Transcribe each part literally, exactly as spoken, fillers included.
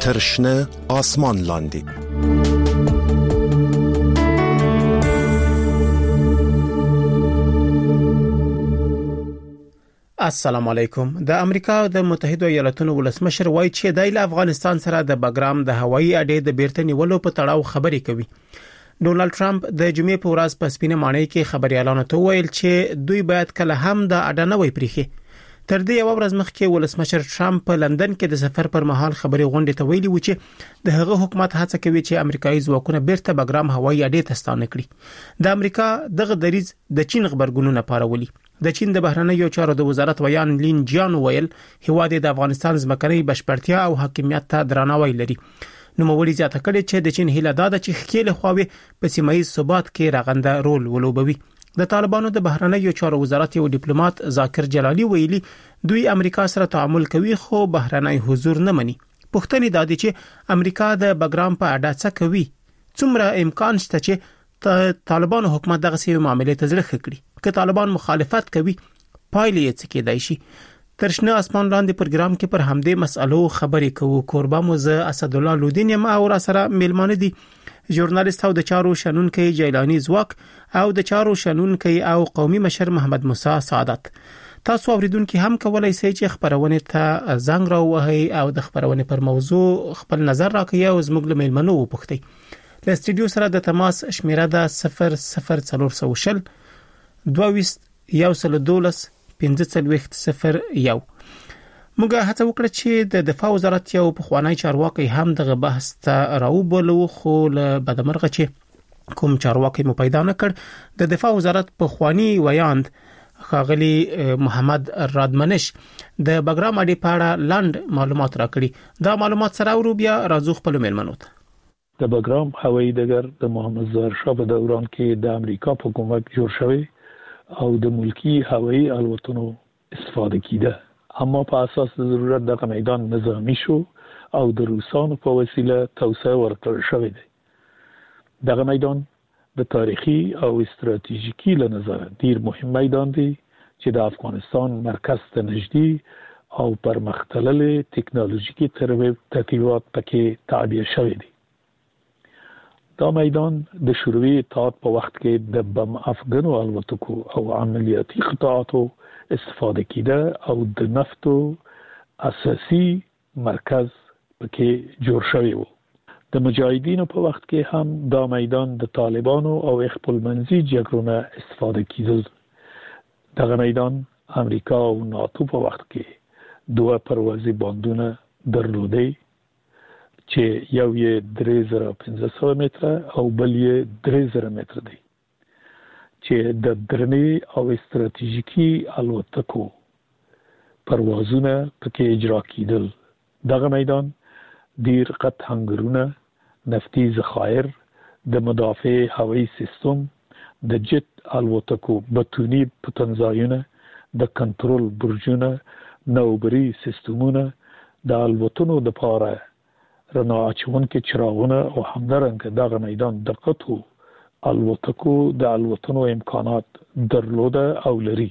ترشنه آسمان لاندې. السلام علیکم. د امریکا د متحده ایالاتونو ولسمشر وایي چې د افغانستان سره د بګرام د هوایي اډې د بیرته نیولو په تړاو خبرې کوي. ډونالد ټرمپ د جمعې په ورځ په سپینه ماڼۍ کې خبريالانو ته ویل چې دوی باید کله هم د اډه نه وي پریخي. تر دې یو ورځ مخکې ولسمشر ټرمپ په لندن کې د سفر پر مهال خبري غونډې ته ویلي و چې د هغه حکومت هڅه کوي چې امریکایي ځواکونه بیرته بګرام هوایي اډې ته ستانه کړي. د امریکا دغه دریځ د چین خبرګونونه پارولي. د چین د بهرنیو چارو د وزارت ویان لین جیان ویل هیواد د افغانستان ځمکنۍ بشپړتیا او حاکمیت ته درناوی لري. نو مولوی زیاته کړي چې د چین هیله ده چې خېل خواوي په سیمایي ثبات کې راغنده رول ولوبوي. د طالبانو د بهرنیو چارو وزارت یو ډیپلوماټ ذاکر جلالی ویلي دوی امریکا سره تعامل کوي خو بهرنی حضور نه مني. پښتني دادی چې امریکا د بګرام په اډه څه کوي، څومره امکان شته چې طالبانو حکومت دغه سیمه معاملې ته ځلخ کړي. که طالبان مخالفت کوي پایلې یې څه کېدای شي. ترشنه آسمان لاندې پروګرام کې پر همدې مسألو خبرې کوو. کوربه موزه اسد الله لودین یم او را سره میلمانه دي ژورنالیست او د چارو شنونکي جیلانی زواک او د چارو شنونکي او قومي مشر محمد موسی سعادت. تاسو اوریدونکو هم کولای شئ چې خبرونه ته زنګ راوهئ او د خبرونه پر موضوع خپل نظر راکړئ او زموږ له میلمنو وپوښتئ. له استودیو سره د تماس شمیره ده صفر صفر څلور سو شل دوه یو سل دولس پنځه څلوېښت صفر یو. موږ هڅه وکړه چې د دفاع وزارت یو پخوانی چارواکي هم دغه بحث ته راوبولو خو له بدمرغه چې کوم چارواکي مو پیدا نه کړ. د دفاع وزارت پخوانی ویاند خاغلی محمد رادمنش د بګرام اډې په اړه لاند معلومات راکړي. دا معلومات سره ورو بیا راځو خپل میلمنو ته. د بګرام هوایي ډګر د محمد ظاهر شاه په دوران کې د امریکا په حکومت جوړ شوی او د ملکی هوایي الوتنو استفاده کیده، اما په اساس د ضرورت دغه میدان نظامی شو او د روسانو په وسیله توسعه ورکړل شوې ده. دغه میدان د تاریخي او استراتیژیکي له نظره ډیر مهم میدان دی چې د افغانستان مرکز ته نږدې او پرمختللې ټکنالوژیکي ترتیبات پکې تعبیه شوې دي. دا میدان د شوروي اتحاد په وخت کې د بم افغانو الوتکو او عملیاتي قطعاتو استفاده کیده او د نفتو اساسي مرکز پکې جوړ شوی و. د مجاهدینو په وخت کې هم دا میدان د طالبانو او خپلمنځي جګړو استفاده کیدل. دغه میدان امریکا او ناتو په وخت کې دوه پروازي باندونه درلودي چې یو یې درې زره پنځه سوه متره او بل یې درې زره متره دی چې د درنې او استراتیژیکي الوتکو پروازونه پکې اجرا کیدل. دغه میدان ډیر قط هنګرونه، نفتي ذخایر، د مدافع هوایي سیستم، د جت الوتکو بتونی پتنځایونه، د کنټرول برجونه، نوبري سیستمونه، د الوتنو د پاره رڼا اچونکي چراغونه او همدارنګه دغه میدان د قطو الوتکو د الوتنو امکانات درلوده او لري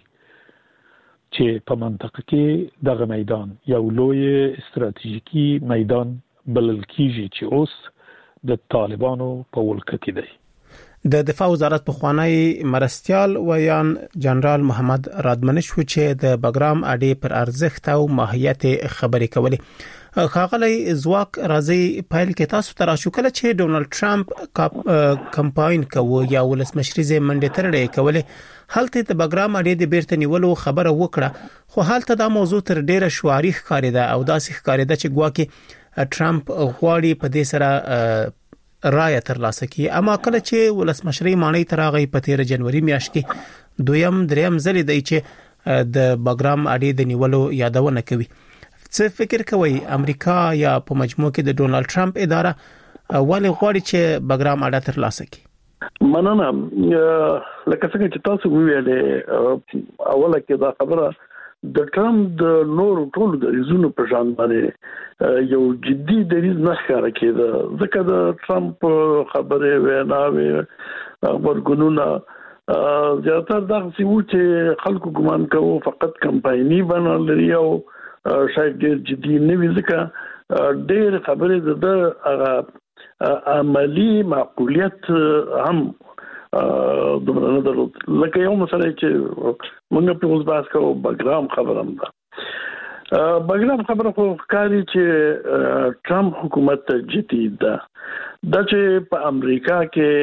چې په منطقه کې دغه میدان یو لوی استراتیژیکي میدان بلل کیږي چې اوس د طالبانو په ولکه کې دی. د دفاع وزارت پخوانی مرستیال ویان جنرال محمد رادمنش و چې د بګرام اډې پر ارزښت او ماهیت خبرې کولې. خاغلی زواک راځي پایل کې تاسو ته راشو کله چې ډونالد ټرمپ کمپاین کوي یا ولسمشریزه منډه ترړې کولې حالت د بګرام اډې د بیرته نیولو خبره وکړه خو حالت دا موضوع تر ډیره شواري ښکارېده او داسې ښکارېده چې ګواکې ټرمپ غواړي په دې سره رایه ترلاسه کړي. اما کله چې ولسمشری ماڼۍ ته راغی په تیر جنوري میاشت کې دویم دریم ځل دی چې د بګرام اډې د نیولو یادونه کوي. څه فکر کوي امریکا یا په مجموع کې د ډونالد ټرمپ اداره ولې غواړي چې بګرام اډه ترلاسه کړي؟ مننه. لکه څنګه چې تاسو ویلې اوله کې دا خبره د ټرمپ د نور ټولو د ریزونو په شان باندې یو جدي دریز نه ښکاره کېده ځکه د ټرمپ خبرې ویناوې خبرګونونه زیاتره دغسې وو چې خلکو ګمان کوو فقط کمپایني بڼه لري او شاید ډېر جدي نه وي ځکه ډېر خبرې د هغه عملی معقولیت هم دومره نه درلود. لکه یو مسله چې موږ په اوس بحث کوو بګرام خبره هم ده. بګرام خبره خو ښکاري چې ټرمپ حکومت ته جدي ده. دا چې په امریکا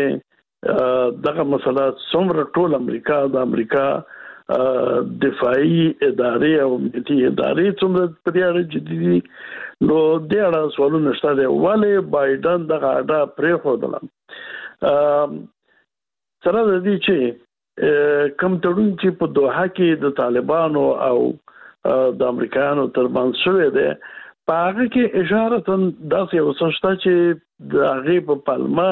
کې دغه مسله څومره ټول امریکا د امریکا دفاعي ادارې او امنیتي ادارې څومره په دې اړه جدي دي، نو د اړه سوالونه شته دي. ولې بایدن دغه اډه پرې خودله سره د دې چې کم تړون چې په دوحه کې د طالبانو او د امریکایانو ترمنځ شوی دی، په هغه کې اشاره داسې وسوسته چې د هغې په پلمه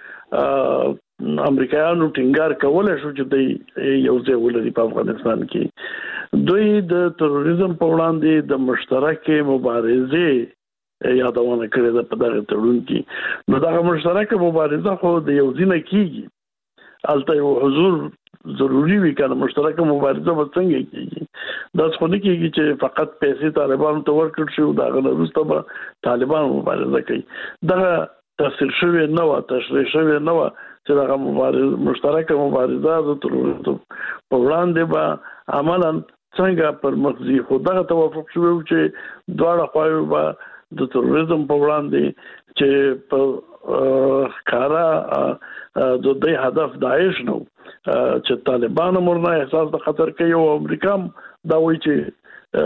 امریکایانو ټینګار کولای شو چې دوی یو ځای ولري په افغانستان کې. دوی د تروریزم په وړاندې د مشترکې مبارزې یادونه کړې ده په دغه تړون کې. نو دغه مشترکه مبارزه خو د یو ځای نه کېږي، البته یو حضور ضروری وي کنه. مشترکه مبارزه به څنګه کېږي؟ دا څه نه کېږي چې فقط پیسې طالبانو ته ورکړل شي او دا غل وروسته به طالبان مبارزه کوي. دا تفسیر شوی نه و، تشریح شوی نه و چې دا مبارزه مشترکه مبارزه د تروریزم په وړاندې به عملاً څنګه پر مخزي. خو دا توافق شوی چې دواړه خواوې به د تروریزم په وړاندې چې په کارا د دې هدف داعش نو چې طالبان مرنه احساس د خطر کوي او امریکا دا وایي چې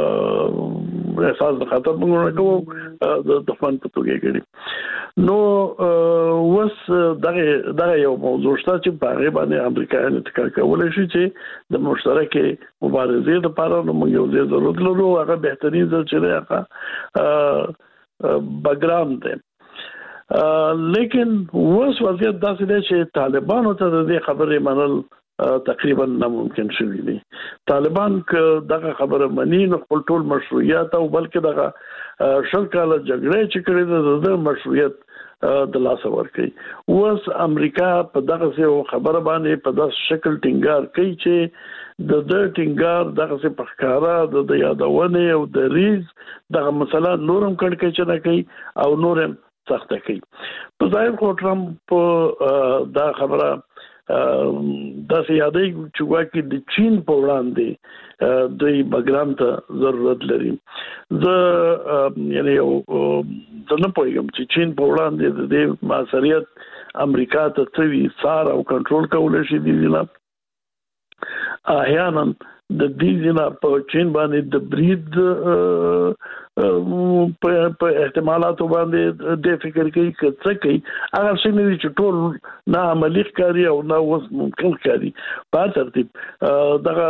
احساس د خطر موږ نه کوو د دښمن په توګه کړي. نو وس دغه دغه یو موضوع شته چې په هغه باندې امریکایان اتکا کولای شي چې د مشترکې مبارزې لپاره نو موږ یو ځای ضرورت لرو. هغه بهترین ځل چې هغه بګرام دی. لیکن اوس وضعیت داسې دی چې طالبانو ته د دې خبرې منل تقریبا ناممکن شوی دی. طالبان که دغه خبره مني نو خپل ټول مشروعیت او بلکې دغه شل کاله جګړه چې کړې ده د مشروعیت د لاس ورکړي. اوس امریکا په دغه خبره باندې په داسې شکل ټینګار کوي چې د د ټینګار دغه په ښکارا د یادونه او د ریز دغه مسله نورم کړکې چې نه کوي او نورم سخته کوي. په ظاهر خو ټرمپ دا خبره داسې یادوي چې واکې د چین په وړاندې دوی بګرام ته ضرورت لري. زه یعنی یو زه نه پوهېږم چې چین په وړاندې د دې معاصریت امریکا ته څه وي سار او کنټرول کولی شي. دې نه احیانا د دې نه په چین باندې د برید په احتمالاتو باندې د فکر کوي چې څه کوي. هغه څه نه دي چې ټول نه عملي ښکاري او نه اوس ممکن ښکاري. په ترتیب دغه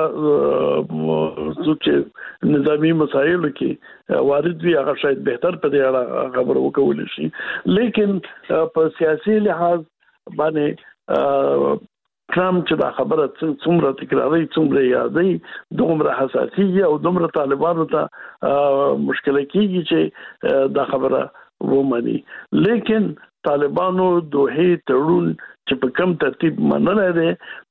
چې نظامی مسایلو کې وارد وي هغه شاید بهتر په دې اړه خبرې وکولای شي. لیکن په سیاسي لحاظ باندې ټرمپ چې دا خبره څومره تکراري څومره یادي دومره حساسیه او دومره طالبانو ته مشکل کیږي چې دا خبره ومني. لیکن طالبانو دوه تړون چې په کم ترتیب منل دي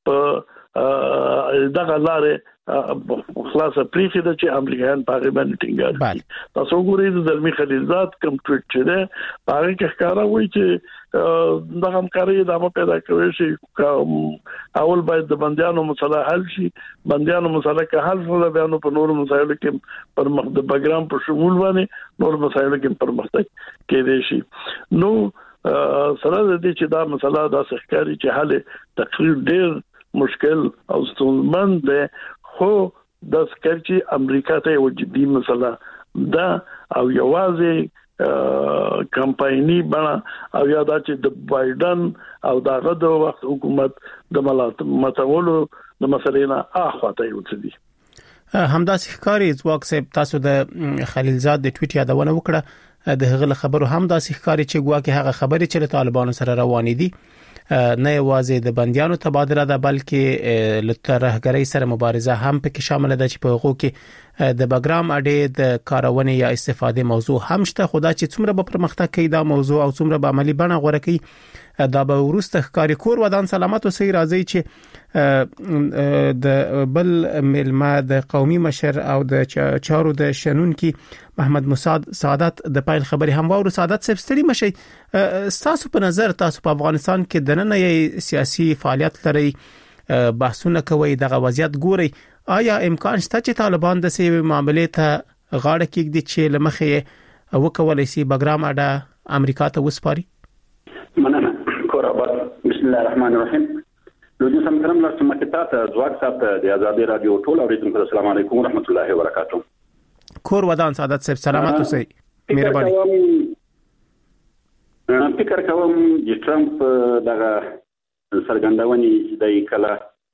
په دغه لارې خلاصه پریخي ده چې امریکایان په هغه باندې ټینګار کوي. تاسو ګورئ د زلمی خلیلزاد کوم ټویټ چې ده په هغه کې ښکارا وایي چې دغه همکاري ادامه پیدا کوي شي. اول باید د بندیانو مسله حل شي، بندیانو مسله که حل شول بیا نو په نورو مسایلو کې پر مخ د بګرام په شمول باندې نور مسایلو کې پرمختګ کېدای شي. نو سره د دې چې دا مسله دا ښکاري چې حل تقریر ډېر مشکل او ستونزمن ده، خو د سکرچي امریکا ته یو جدي مسله ده او یوازې کمپایني بنا او یادا چې د بایدن او دغه د وخت حکومت د ملاتړولو د مسلې نه اخواته یو څه دي. همداسې ښکاري ځواک صاحب تاسو د خلیلزاد د ټویټ یادونه وکړه د هغه خبرو همداسې ښکاري چې ګواکې هغه خبرې چې طالبانو سره روانې دي نه یوازې د بندیانو تبادله ده بلکې له ترهګرۍ سره مبارزه هم پکې شامل ده چې په هغه کې د باګرام اډې د کارونې یا استفادې موضوع هم شته. خو دا چې څومره به پرمختګ کوي دا موضوع او څومره به عملی بڼه غوړه کوي دا به ورسته ښکاری. کور ودان سلامت اوسئ. راځي چې د بل ملما د قومي مشر او د چارو د شنونکي محمد مسعود سعادت د پایل خبري هم وورو. سعادت صاحب ستړي مشي، تاسو په نظر تاسو په افغانستان کې د نن سیاسي فعالیت لري، بحثونه کوي، دغه وضعیت ګوري، آیا امکان شته چې طالبان د سیمې معاملې ته غاړه کېږدي چې لمخې وکولای شي باګرام اډه امریکا ته وسپاري؟ مننه کور آباد. بسم الله الرحمن الرحیم. لوجو سم کرم لاسته مکتات زواج صاحب د آزادی رادیو ټول اوریدونکو السلام علیکم ورحمت الله وبرکاتہ. کور ودان سعادت صاحب سلامت اوسئ. مهرباني. فکر کوم چې ټرمپ دغه سرګندونې د کله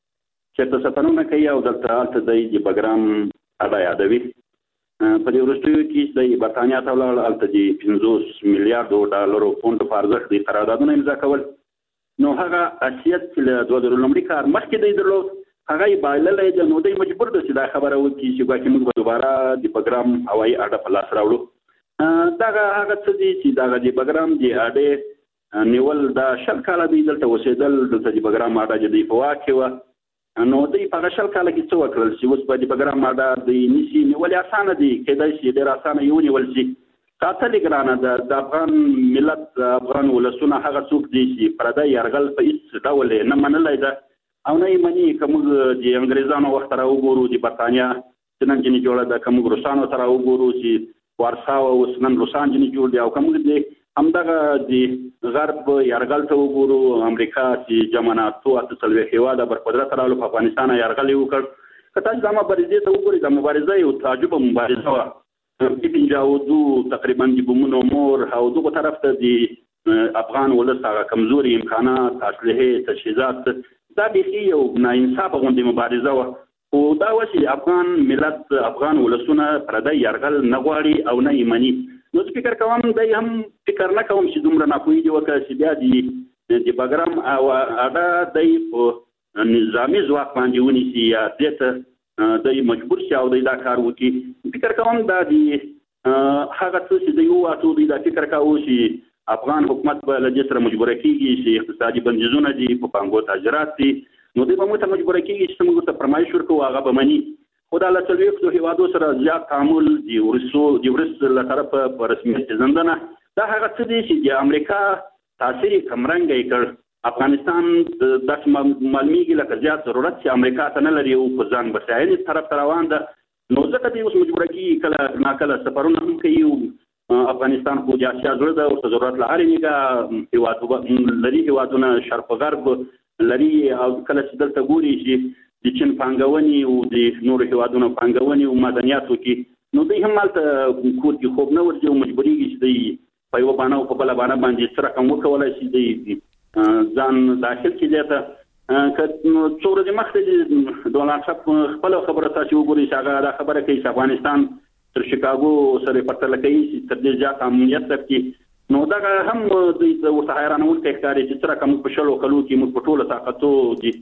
چې تاسو پنونه کوي او دلته الته د باګرام اډه یادوي په دې ورستیو کې د برتانیا ته ولاړ الته د پنځوس میلیارډ ډالرو پوند په ارزښت د قراردادونو امضا کول. نو هغه اسیت چې د دوه زره لومړي کار مخکې دی درلود هغه یې بایللې د نو د مجبور د چې دا خبره وکړي چې ګواکې موږ به دوباره د باګرام هوایي اډه په لاس راوړو. دغه هغه څه دي چې دغه د باګرام د اډې نیول دا شل کاله دی دلته اوسېدل، دلته د باګرام اډه چې دی په واک کې وه. نو دوی په هغه شل کاله کې څه وکړل چې اوس به د باګرام اډه د نیسي نیول اسانه دي، کېدای شي ډېر اسانه یې ونیول شي. قاتل ګرانه د افغان ملت افغان ولسونه هغه څوک دي چې پردی یرغل په هیڅ ډول نه منلی ده او نه یې مني. که موږ د انګریزانو وخت را وګورو د برتانیا چې نن جنې جوړه ده، که موږ روسانو ته را وګورو چې وارسا اوس نن روسان جنې جوړ دي، او که موږ د همدغه د غرب یرغل ته وګورو امریکا چې جمع ناتو اته څلوېښت هېواده برقدرت راغلو په افغانستان یرغل یې وکړ. که تاسو دا مبارزې ته وګورئ دا مبارزه یو تعجبه مبارزه وه. پنځاودو تقریبا د بمونو مور او دغه طرف ته د افغان ولس هغه کمزوري امکانات، اسلحې، تجهیزات، دا بیخي یو ناانصافه غوندې مبارزه وه. خو دا وه چې افغان ملت افغان ولسونه پردی یرغل نه غواړي او نه یې مني. نو زه فکر کوم دی هم فکر نه کوم چې دومره ناپوهي دې وکړه چې بیا د باګرام اډه دی په نظامي ځواک باندې ونیسي یا دې ته د مجبور شي او د دا کار وکړي. فکر کوم دا دی هغه څه چې د یو اټو دی دا فکر کوو چې افغان حکومت به له دې سره مجبور کیږي چې اقتصادي بندیزونه دي په پانګو تاجرات دي، نو دوی به موږ ته مجبور کیږي چې موږ ته فرمایش ورکوو هغه به مني. خو دا له څلوېښتو هېوادو سره زیات تعامل د ورسو د ورس له طرفه په رسمیت پېژندنه دا هغه څه دي چې د امریکا تاثیر یې کمرنګی کړ. افغانستان داسې معلومیږي لکه زیات ضرورت چې امریکا ته نه لري او په ځان بسیاینې طرف ته روان ده. نو ځکه دوی اوس مجبوره کېږي کله ناکله سفرونه هم کوي. افغانستان خو د اسیا زړه ده، ورته ضرورت له هرې نګاه هېواد لري، هېوادونه شرق غرب لري. او کله چې دلته ګوري چې د چین پانګونې او د نورو هېوادونو پانګونې او معدنیاتو کې، نو دوی هم هلته کور کې خوب نه ورځي او مجبورېږي چې دوی په یوه بانه او په بله بانه باندې څه رقم وکولی شي دوی ځان داخل کړي دې ته. که څو ورځې مخکې د ډونالډ ټرمپ خپله خبره تاسې وګورئ چې هغه دا خبره کوي چې افغانستان تر شیکاګو سره پرتله کوي چې تر دې زیات امنیت لري. نو دغه هم دوی ورته حیرانونکی ښکاري چې څه رقم موږ په شلو کلو کې موږ په ټوله طاقتو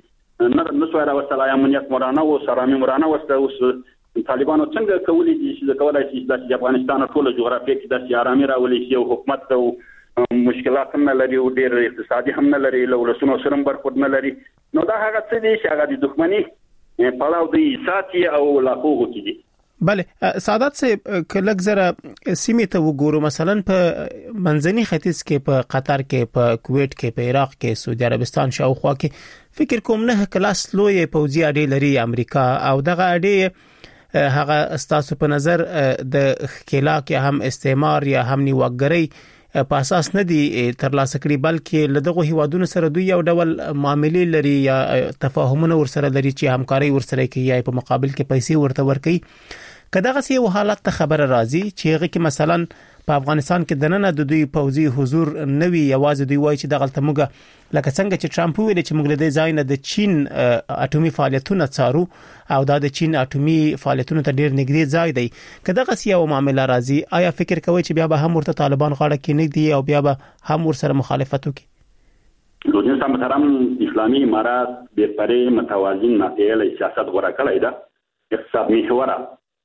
د نه سوای راوستلی امنیت مو رانهوست، ارامي مو رانهوسته. اوس طالبانو څنګه کولی دي چې کولی شي داسې د افغانستان ټوله جغرافیه کې داسې ارامي راولي شي او حکومت ته مشکلات هم نه لري او ډېر اقتصادي هم نه لري، له ولسونو سره هم برخورد نه لري. نو دا هغه څه دي چې هغه د دښمني پړاو دوی ساتي او لاپوغو کې دي. بله سعادت صاحب که لږ زره سیمې ته وګورو، مثلا په منځني ختیځ کې، په قطر کې، په کویټ کې، په عراق کې، سعودي عربستان شاوخوا کې فکر کوم نه کلاس لوی پوځي اډې لري امریکا، او دغه اډې هغه ستاسو په نظر د ښکېلاک یا هم استعمار یا هم نیواکګرۍ په اساس نه دي ترلاسه کړي، بلکې له دغه هیوادونو سره دوی یو ډول معاملې لري یا تفاهمونه ورسره لري چې همکاري ورسره کوي یا په مقابل کې پیسې ورته ورکوي. که دغه سی یو حالت ته خبره راځي چې هغه کې مثلا په افغانستان کې د نن د دوی پوځي حضور نوي، یوازې دوی وایي چې دغه تمګه لکه څنګه چې ټرمپ ویل چې موږ له دې ځای نه د چین اټومي فعالیتونه څارو او دا د چین اټومي فعالیتونو ته ډیر نږدې ځای دی. که دغه سی یو معامله راځي، آیا فکر کوي چې بیا به هم ورته طالبان غاړه کې نه دي او بیا به هم ورسره مخالفت وکړي؟ لوجین سم محترم، اسلامي امارات بهتري متوازن ناپېیلی سیاست غوره کړی ده، اقتصاد محوره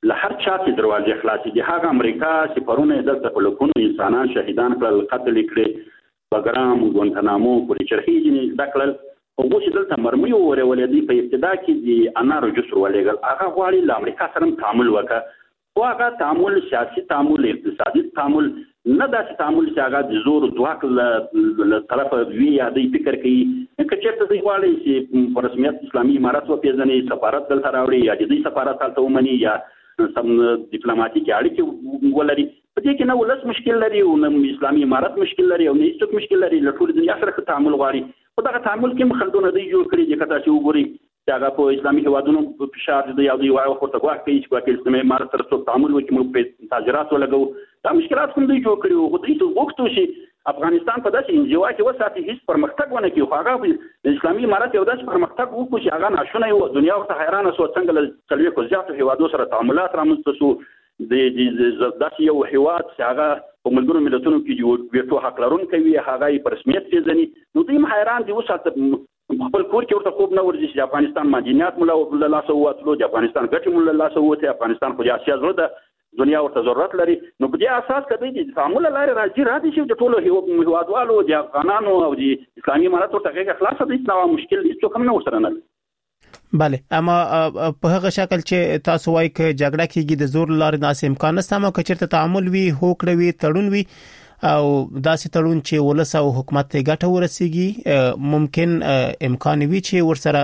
له هر چا چې دروازې خلاصې دي. هغه امریکا سفرونه دلته په لکونو انسانان شهیدان کړل، قتل کړي، بګرام، ګوانتانامو، پورې چرخي ځینې زده کړل. او اوس دلته مرمۍ وورولې دي. په ابتدا کې د انارو جسر ولېږل. هغه غواړي له امریکا سره تعامل وکړي، خو هغه تعامل سیاسي تعامل، اقتصادي تعامل نه، داسې تعامل چې هغه د زور ځواک له طرفه وي یا دوی فکر کوي که چېرته دوی غواړي چې په رسمیت اسلامي امارت وپېژني، سفارت دلته راوړي یا د دوی سفارت هلته ومني یا سم ډیپلوماټیکې اړیکې ولري. په دې کې نه ولس مشکل لري او نه اسلامي امارت مشکل لري او نه هېڅوک مشکل لري. له ټولې دنیا سره ښه تعامل غواړي. خو دغه تعامل کې هم خنډونه دوی جوړ کړي دي. که تاسې وګورئ چې هغه په اسلامي هېوادونو په فشار دی او دوی وایي ورته ګواښ کوي چې ګواکې اسلامي امارت سره څوک تعامل وکړي، موږ پرې تاجرات ولګوو. دا مشکلات هم دوی جوړ کړي وو. خو دوی غوښتو چې افغانستان په داسې انزوا کې وساتي هېڅ پرمختګ ونه کړي. خو هغه د اسلامي امارت یو داسې پرمختګ وکړو چې هغه ناشونی وو. دنیا ورته حیرانه سوه څنګه له څلوېښتو زیاتو هېوادو سره تعاملات رامنځته سو. د داسې یو هېواد چې هغه په ملګرو ملتونو کې ویټو حق لرونکی وي، هغه یې په رسمیت پېژني. نو دوی هم حیران دي. اوس خپل کور کې ورته خوب نه ورځي چې د افغانستان معدنیات مو له لاسه ووتلو، د افغانستان ګټې مو له لاسه ووتې، افغانستان خو د اسیا زړه ده، دنیا ورته ضرورت لري. نو په دې اساس که دوی د تعامل له لارې راځي راځي چې د ټولو هېوادوالو، د افغانانو او د اسلامي امارت ورته غېږه خلاصه ده، هېڅ نوع مشکل هېڅوک هم نه ورسره نه لري. بله، اما په هغه شکل چې تاسو وایي که جګړه کېږي د زور لارې داسې امکان نشته، اما که چېرته تعامل وي، هوکړه وي، تړون وي او داسې تړون چې ولس او حکومت ته ګټه ورسیږي، ممکن امکان وي چې ورسره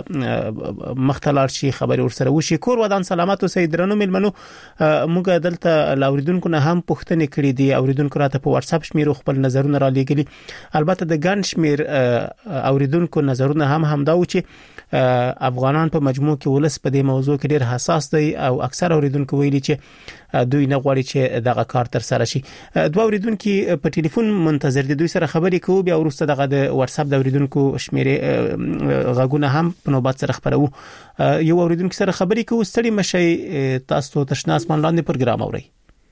مخته لاړ شي، خبرې ورسره وشي. کور ودان سلامت اوسئ. درنو مېلمنو، موږ دلته له اوریدونکو نه هم پوښتنې کړې دي. اوریدونکو راته په واتس اپ شمیرو خپل نظرونه را لېږلي. البته د ګڼ شمیر اوریدونکو نظرونه هم همدا و چې افغانان په مجموع کې ولس په دې موضوع کې ډېر حساس دی او اکثر اوریدونکو ویلي چې دوی نه غواړي چې دغه کار تر سره شي. دوه اوریدونکو په ټلیفون منتظر دي، دوی سره خبرې کوو، بیا وروسته دغه د واتس اپ د اوریدونکو شمیرې غږونه هم په نوبت سره خبرو. یو اوریدونکو سره خبرې کوو. ستړي مشئ، تاسو تشنا اسمان لاندې پروګرام اورئ.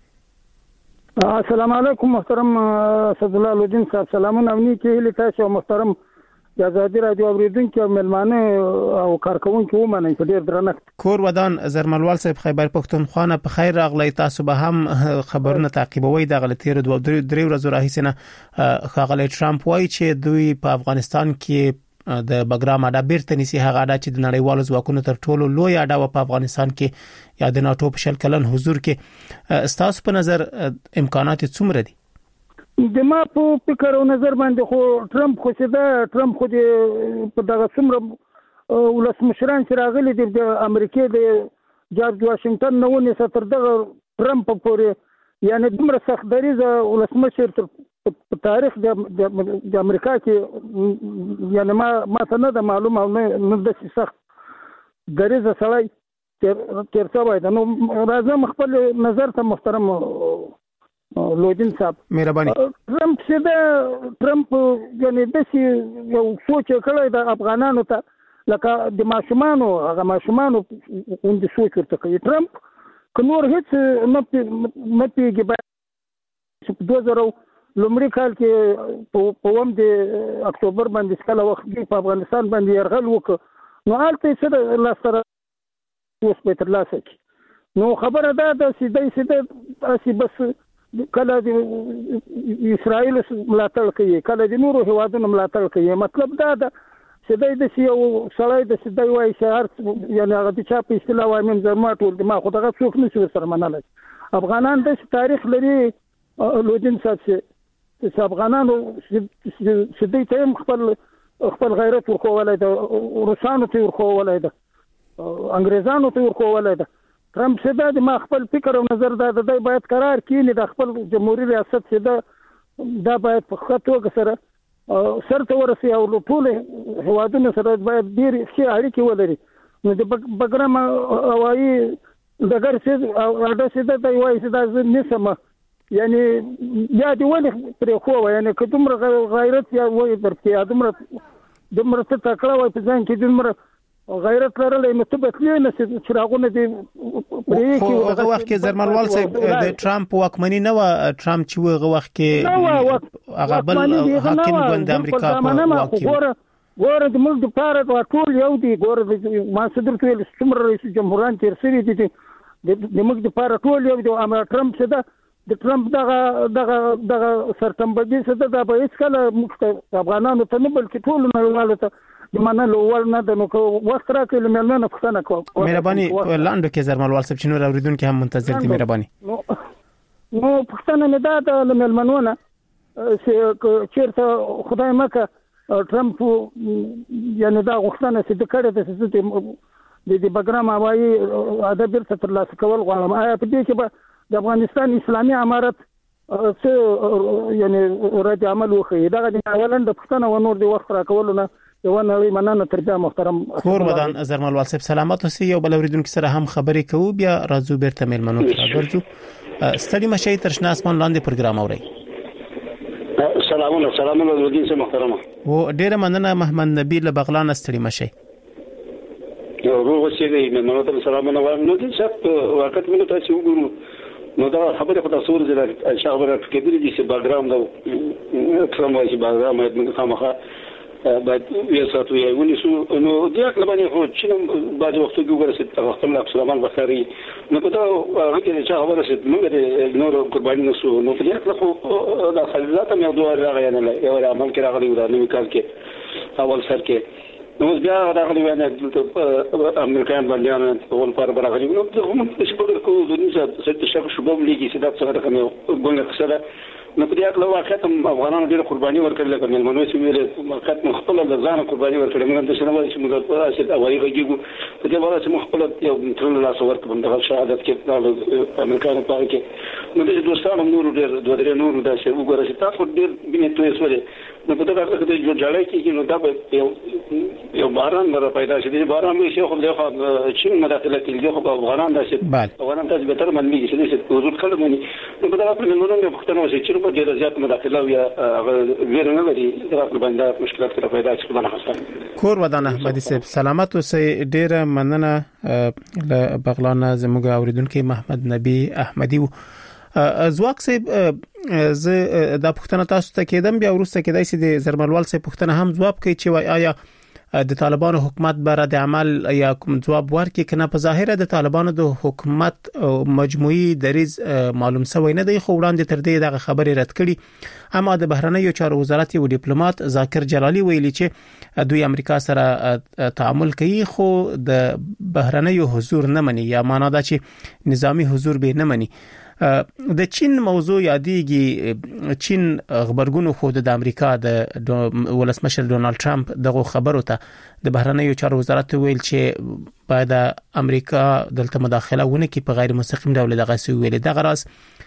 السلام علیکم محترم اسد الله لودین صاحب، سلامونه امني کې هلي تاسو محترم د آزادي رادیو اوریدونکو ملمانه او کارکونکو ومنئ په ډیر درنښت. کور ودان زرملوال صاحب، خیبر پښتونخوا په خیر راغلی. تاسو به هم خبرونه تعقیبوي. د غلطیرو دوه درې ورځې راهیسې نه ښاغلی ټرمپ وایي چې دوی په افغانستان کې د بګرام اډه بیرته نیسي، هغه اډه چې د نړیوالو ځواکونو تر ټولو لوی اډه په افغانستان کې یا د ناتو په شل کلن حضور کې. ستاسو په نظر امکانات څومره دي؟ د ما په فکر او نظر باندې خو ټرمپ خو چې دا ټرمپ خو د په دغه څومره ولسمشران چې راغلي دي د امریکای د جورج واشنگټن نه ونیسه تر دغه ټرمپ پورې، یعنی دومره سخت دریزه ولسمشر په تاریخ د امریکا کې یعنی ما ما ته نه ده معلومه او نه داسې سخت دریزه سړی تیر شوی ده. نو راځم خپل نظر ته محترم لودین صاحب، مهرباني. ټرمپ چې دا ټرمپ یعنی داسې یو سوچ کړی د افغانانو ته لکه د ماشومانو هغه ماشومانو غوندې سوچ ورته کوي. ټرمپ که نور هېڅ نه پوهېږي، باید په دوه زره لومړي کال کې په اووم د اکتوبر باندې کله وخت په افغانستان باندې یرغل وکړ، نو هلته یې څه د لاسته اوس به یې ترلاسه کړي. نو خبره دا ده چې دی چې دی هسې بس کله د اسرائیلو ملاتړ کوي، کله د نورو هېوادونو ملاتړ کوي. مطلب دا ده چې دی داسې یو سړی ده چې دی وایي چې هر یعنې هغه د چا په اصطلاح وایي میم زما ټول دماغ، خو دغه څوک نه شي ورسره منلی. افغانان داسې تاریخ لري لودین صاحب چې افغانانو چې دوی ته هم خپل خپل غیرت ورښولی ده، روسانو ته یې ورښولی ده، انګریزانو ته یې ورښولی ده. ټرمپ چې دا د ما خپل فکر او نظر دا د دی باید قرار کینی د خپل جمهوریت ریاست چې دا دا باید په ښه توګه سره سرته ورسي او ټول هېوادونو سره باید ډېرې ښې اړیکې ولري. نو د بګرام هوایي ډګر چې اډه چې ده دی وایي چې دا زه نیسم، یعنی یا دې ولې پرېښوه، یعنی که دومره غیرت یا وایي درکې یا دومره دومره ته تکړه وایي په ځان کې دومره غیرت لرلی، نو ته به تللی نه شې چراغونه دې پرې خو هغه وخت کې زرملوال صاحب د ټرمپ واکمني نه وه. ټرمپ چې و هغه وخت کې هغه بل حاکم ګوند د امریکا په واک کې و. ګوره د ملک دپاره دا ټول یو دي. ګوره ما څه درته ویل څومره رئیس جمهوران تېر شوي دي د موږ د پاره ټول یو د امر ټرمپ څخه د ټرمپ دغه دغه دغه سرټمبګي څخه د به هیڅ کله موږ افغانانو ته نه بلکې ټول نړیوالو ته د منلو ورنه د نو وخت راکې لمنه پښتنه کوم مهرباني لاندو کې زرمل والسب چې نور اوریدونکو هم منتظر دي مهرباني نو پښتنه نه دا د لمنونه چې چیرته خدای مکه ټرمپ یعنی دا غوښتنه چې د کړه د د د بګرام هوایي ادب تر ترلاسه کول غواړم آیا په دې کې به د افغانستان اسلامي امارت څه یعنی رد عمل وکړي دا د اولند پښتنه و نور د وخت راکولونه یو نړۍ مننه تر بیا محترم کور ودان زرمل والسب سلامات اوسئ یو بل اوریدونکو سره هم خبرې کوو بیا راځو بیرته ملمنو ته راځو ستړي مشي تر شنه اسمان لاندې پروګرام اوري سلامونه سلامونه ودین سه محترمه و ډیره مننه محمد نبی له بغلان ستړي مشي یو روغ شي دی ملمنو ته سلامونه وایم نو دې څه وخت موږ ته چې وګورو نو دا خبره خو تاسو ورته ان شاء الله کېدلی دي چې باګرام دا ټرمپ وايي باګرام موږ خامخا باید یو ساتو یې ونیسو نو د خپل باندې خو چې بعد وخت کې وګورئ چې خپل سلمان بخاري نو په دا هغه کې چې خبره چې موږ د نور قرباني نسو نو په دې کې خو دا خلک هم یو دوه راغی نه یو عمل کې راغلی و دا نو کال کې اول سر کې نو بیا راغلی و نه د امریکایان باندې اول پر راغلی نو هم چې په کوم د نشه ست شپ شوبم لګي چې دا څنګه کومه ګونګه خسره نو په دې اړه واقعیت افغانانو ډېر قرباني ورکړل لکه ملمنو چې ویل واقعیت مخبل د ځان قرباني ورکړل موږ د شنو چې موږ په اساس اوایي غږیږو په دې وړاندې چې مخبل یو ترل لاس ورکړم د شهادت کې د امریکایانو په اړه کې نو د دوستانو نور ډېر دوه درې نور د څه وګورئ چې تاسو ډېر بینه توې سولې نو په دې اړه د جوړجاړی کې نو دا به یو یو باران مر پیدا شي د باران به شي خو د چین مداخله کې خو افغانان داسې افغانان تاسو به تر منلي چې د حضور کله مني نو په دا په نورو نه پښتنو چې په ډیر زیات مداخله یا غیر نه لري دا په باندې مشکلات پیدا شي په حساب کور ودان احمدي صاحب سلامات اوسئ ډیر مننه له بغلان زموږ اوریدونکو محمد نبی احمدي زواک صاحب زه د پښتنه تاسو ته کېدم بیا ورسته کېدای سي د زرملوال صاحب پښتنه هم جواب کوي چې وای آیا د طالبانو حکومت بر د عمل یا کوم جواب ورکړي کنه په ظاهره د طالبانو د حکومت مجموعي دریز معلوم شوی نه دی خو وړاندې تر دې دغه خبره رد کړي اما د بهرنیو چارو وزارت یو ډیپلوماټ ذاکر جلالی ویلي چې دوی امریکا سره تعامل کوي خو د بهرنیو حضور نه مني یا معنا دا چې نظامی حضور به نه مني د چین موضوع یادېږي چین خبرګونو خو د امریکا د ولسمشر ډونالد ټرمپ دغه خبرو ته د بهرنیو چارو وزارت ویل چې باید امریکا دلته مداخله ونه کوي په غیر مستقیم ډول دغه سوي ویل دغه راز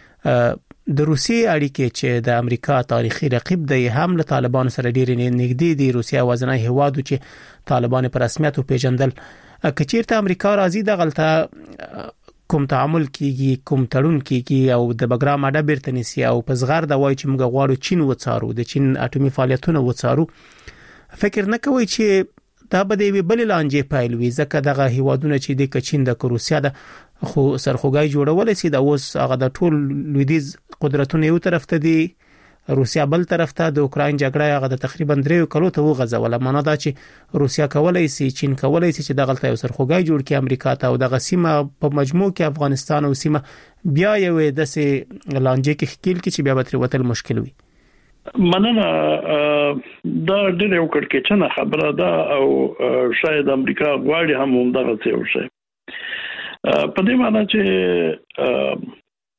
د روسیې اړیکې چې د امریکا تاریخي رقیب دی هم له طالبان سره ډیر نږدې دي روسیا وزنه هوادو چې طالبان په رسمیت پیژندل کچیرته امریکا راځي د غلطه کوم تعامل کیږي کوم تړون کیږي او د بګرام اډه بیرته نسی او په صغر د وای چې موږ غواړو چین وڅارو د چین اټومي فعالیتونه وڅارو فکر نه کوي چې دا به د بل لانجې پایل وي ځکه دغه هیوادونه چې د چین د روسیا د خو سرخوګای جوړول سي د اوس هغه د ټول لویدیز قدرتونو یو طرف ته دي روسیا بل طرف ته د اوکراین جګړه هغه د تقریبا درې کلو ته وغځوله معنا دا چې روسیا کولای شي چین کولای شي چې د غلطه یو سرخوګای جوړ کړي امریکا ته او د غسیمه په مجموع کې افغانستان او سیمه بیا یو د سه لانجې کې خکیل کې چې بیا به تر وتل مشکل وي مننه دا ډېر یو کړکېچنه خبره ده او شاید امریکا غواړي هم همدغه څه وشي په دې معنی چې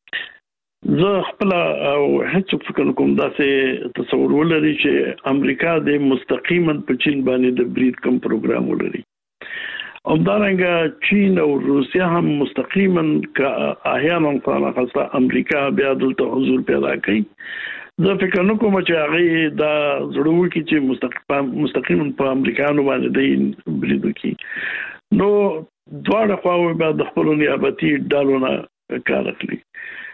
زه خپل او هیڅ فکر کوم دا چې تصور ولري چې امریکا د مستقیما په چین باندې د برید کوم پروګرام ولري او دا څنګه چین او روسیا هم مستقیما که احیانا خاصه خاصه امریکا بیا دلته حضور پیدا کوي زه فکر نه کوم چې هغه دا ضروري کې چې مستقیم مستقیما په امریکانو باندې د برید کوي نو دواړه خواوې به د خپل نیابتي ډالونه کار کوي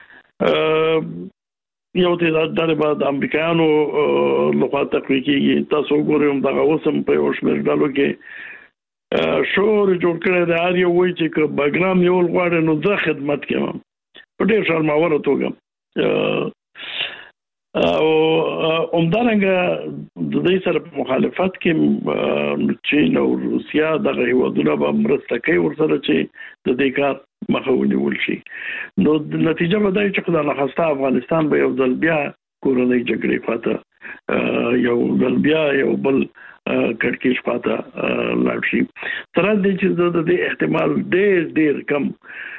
یو ته د بعد امریکایانو لخوا تقوی کیږي تاسو ګورئ دا اوسم په یو شمېر ډالو کې شور جوړ کړی د هر یو وایي چې بګرام یو غواړي نو زه خدمت کوم په ډېر شرماوره توګه او همدارنګه د دې سره په مخالفت کې چین او روسیا دغه هیوادونه به مرسته کوي ورسره چې د دې کار مخه ونیول شي. نو د نتیجه به دا چې خدای نخسته افغانستان به یو ځل بیا کورنۍ جګړې پاته یو ځل بیا یو بل کړکېچ پاته لاړ شي. تر دې چې د دې احتمال ډېر ډېر کم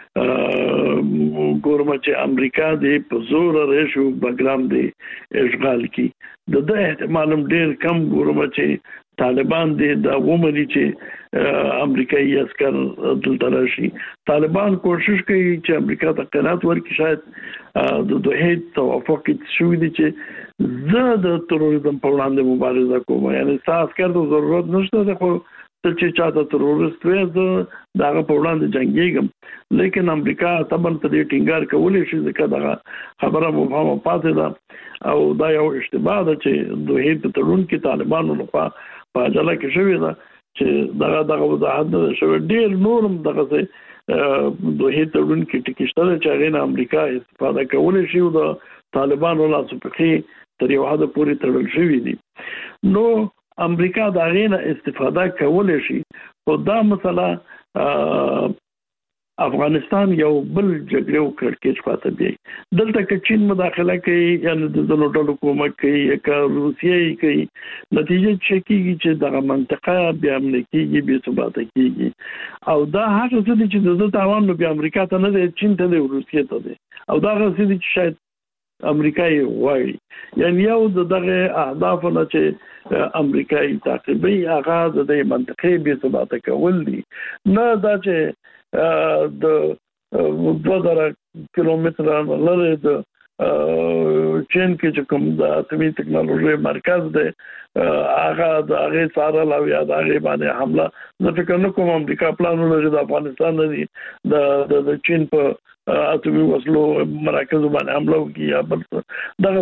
ګورم چې امریکا دې په زور راشو بګرام دې اشغال کی د دې احتمال ډېر کم ګورم چې طالبان دې دا ومني چې امریکایي عسكر دلته راشي. طالبان کوشش کوي چې امریکا ته قناعت ورکړي، شاید د دوه توافق شوی دي چې زه د تروریزم په وړاندې مبارزه کوم، یعنی تاسو عسكر ته ضرورت نشته خو ته چې چاته تروریست وي زه داغه په وړاندې جنگيږم. لیکن امریکا طبعا په دې ټینګار کولې شي ځکه دا خبره مفهومه پاتې ده او دا یو اشتباه ده چې دوه په تړون کې طالبانو لخوا په اجازه کې شوی ده چې دغه دغه وضاحت ده شوی. ډېر نورم دغه څه دوه تړون کې ټیکشته چې هغه امریکا استفاده کولې شي او د طالبانو لا څخه تر یو حد پورې تړل شوی دي. نو امریکا دا غینه استفاده کولای شي. خو دا مسله افغانستان یو بل جګړه وکړي پاتې دی. دلته کې چین مداخله کوي یعنی د زنو ټولو کومک کوي یا روسیه کوي، نتیجه چې کیږي چې دغه منطقه بیا امنیتي بي ثبات کیږي او دا هغه څه چې د تاوان بیا امریکا ته نه دی، چین ته دی، روسیه ته دی او دا هغه څه چې شاید امریکایي وایي. یعنی یو دغه اهداف نه چې امریکایي تعقیبي هغه د منطقې بي ثبات کول دي، نه دا چې د دوه زره کیلومتره لري د چین کې چې کوم د اتمی ټکنالوژي مرکز دی هغه د هغه سره لا یا د هغه باندې حمله نه فکر نه کوم امریکا پلان لري د افغانستان دی د د چین په اتمی وسلو مرکز باندې حمله وکړي یا بل دغه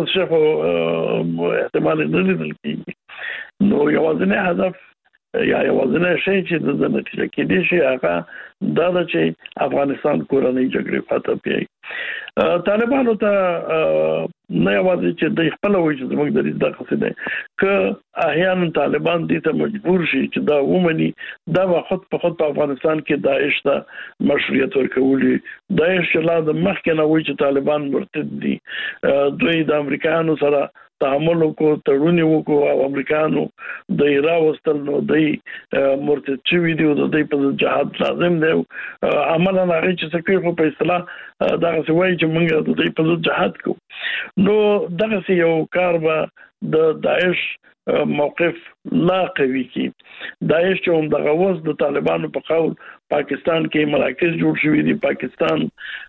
څه احتمال نه لیدل کیږي. نو یوازینی هدف یا یوازینی شی چې د نتیجه کې دي شي هغه دا چې افغانستان کورنۍ جګړې پاتې پیږي. طالبانو ته نه یوازې چې د خپل وایي چې زموږ د دې دغه څه که احیانا طالبان دې ته مجبور شي چې دا ومني دا خود په خود په افغانستان کې داعش ته مشروعیت ورکولي. داعش لا د مخکې نه وایي چې طالبان مرتد دي، دوی د امریکایانو سره تعامل کو تړونی وکړو او امریکانو د ایران وستل نو د مرتد شوی دی او د په جهاد لازم دی. عملاً هغه چې څه کوي په اصطلاح دا څه وایي چې موږ د په جهاد کو. نو دغه یو کار به د داعش موقف لا قوي کی. داعش چې هم دغه وس د طالبانو په قول پاکستان کې مراکز جوړ شوي دي، پاکستان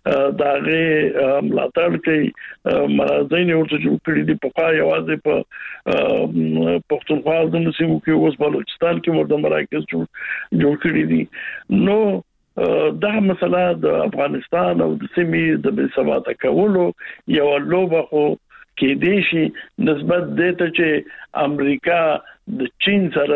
دغه ملاتړ کوي، مرزین ورته جوړ کړی دي. په خوا یوازې په پښتونخوا د سیمو کې اوس بلوچستان کې ورته مراکز جوړ جوړ کړی دي. نو دا مسله د افغانستان او د سیمې د بې ثباته کولو یو لوبه خو کې دی شي نسبت د ته چې امریکا د چین سره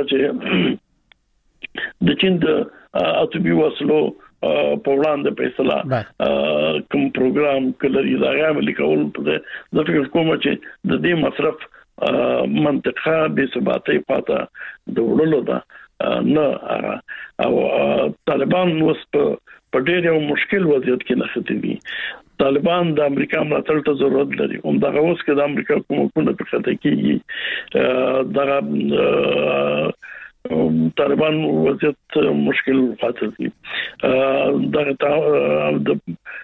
چې د چین د اتمی وسلو په وړاندې په اصطلاح کوم پروګرام کلري دا عملي کول په د فکر کوم چې د دې مصرف منطقه بې ثباتۍ پاته د وړلو ده نه او طالبان اوس په ډېر یو مشکل وضعیت کې نښتي دي. طالبان د امریکا ملاتړ ته ضرورت لري. هم دغه اوس کې د امریکا کومکونه په خطر کې دغه طالبان وضعیت مشکل خاطر دي. دغه د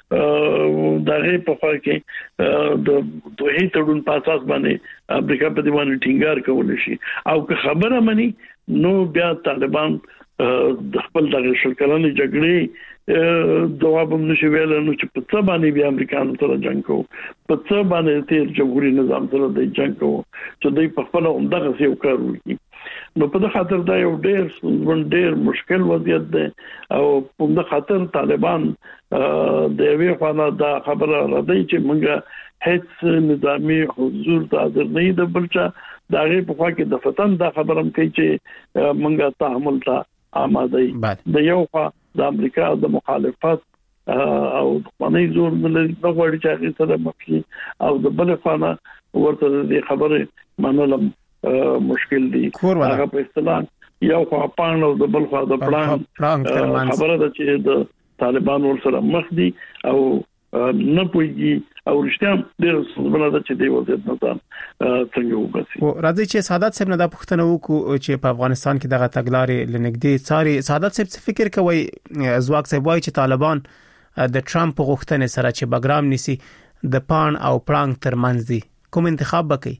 دغه په خوا کې د دوه تړون په اساس باندې امریکا په دیوان ټینګار کول شي او که خبره مني نو بیا طالبان د خپل دغه شلکلانې جګړې جواب هم نشي ویل نو چې په څه باندې بیا امریکایانو سره جنگ کوو، په څه باندې تیر جمهوریت نظام سره د جنگ کوو چې دوی په خپل همدغه څه یو کار وکړي. نو په دغه خاطر دا یو ډېر ډېر مشکل وضعیت دی او په دغه خاطر طالبان د یوې خوا دا خبره راځي چې موږ هیڅ نظامی حضور ته حاضر نه یو، بل چې دا غي په خوا کې د فتن دا خبره هم کوي چې موږ تعامل ته آماده یو. د یو خوا د امریکا د مخالفت او باندې زور نه غواړي چې هغه سره مخکي او د بل خوا نه ورته د خبره منلم مشکل دي. هغه په اصطلاح یو خوا پان او د بل خوا د پلان خبره ده چې د طالبان ورسره مخ دي او نه پويږي او رښتیا ډېر څه بل چې دی وضعیت نه ځان څنګه وباسي. راځي چې سعادت صاحب نه د پښتنو وکړو چې په افغانستان کې دغه تګلارې لنګدي ساري سعادت صاحب څه فکر کوي زواک صاحب وایي چې طالبان د ټرمپ غوښتنې سره چې بګرام نيسي د پان او پړانګ ترمنځ دي کوم انتخاب وکړي؟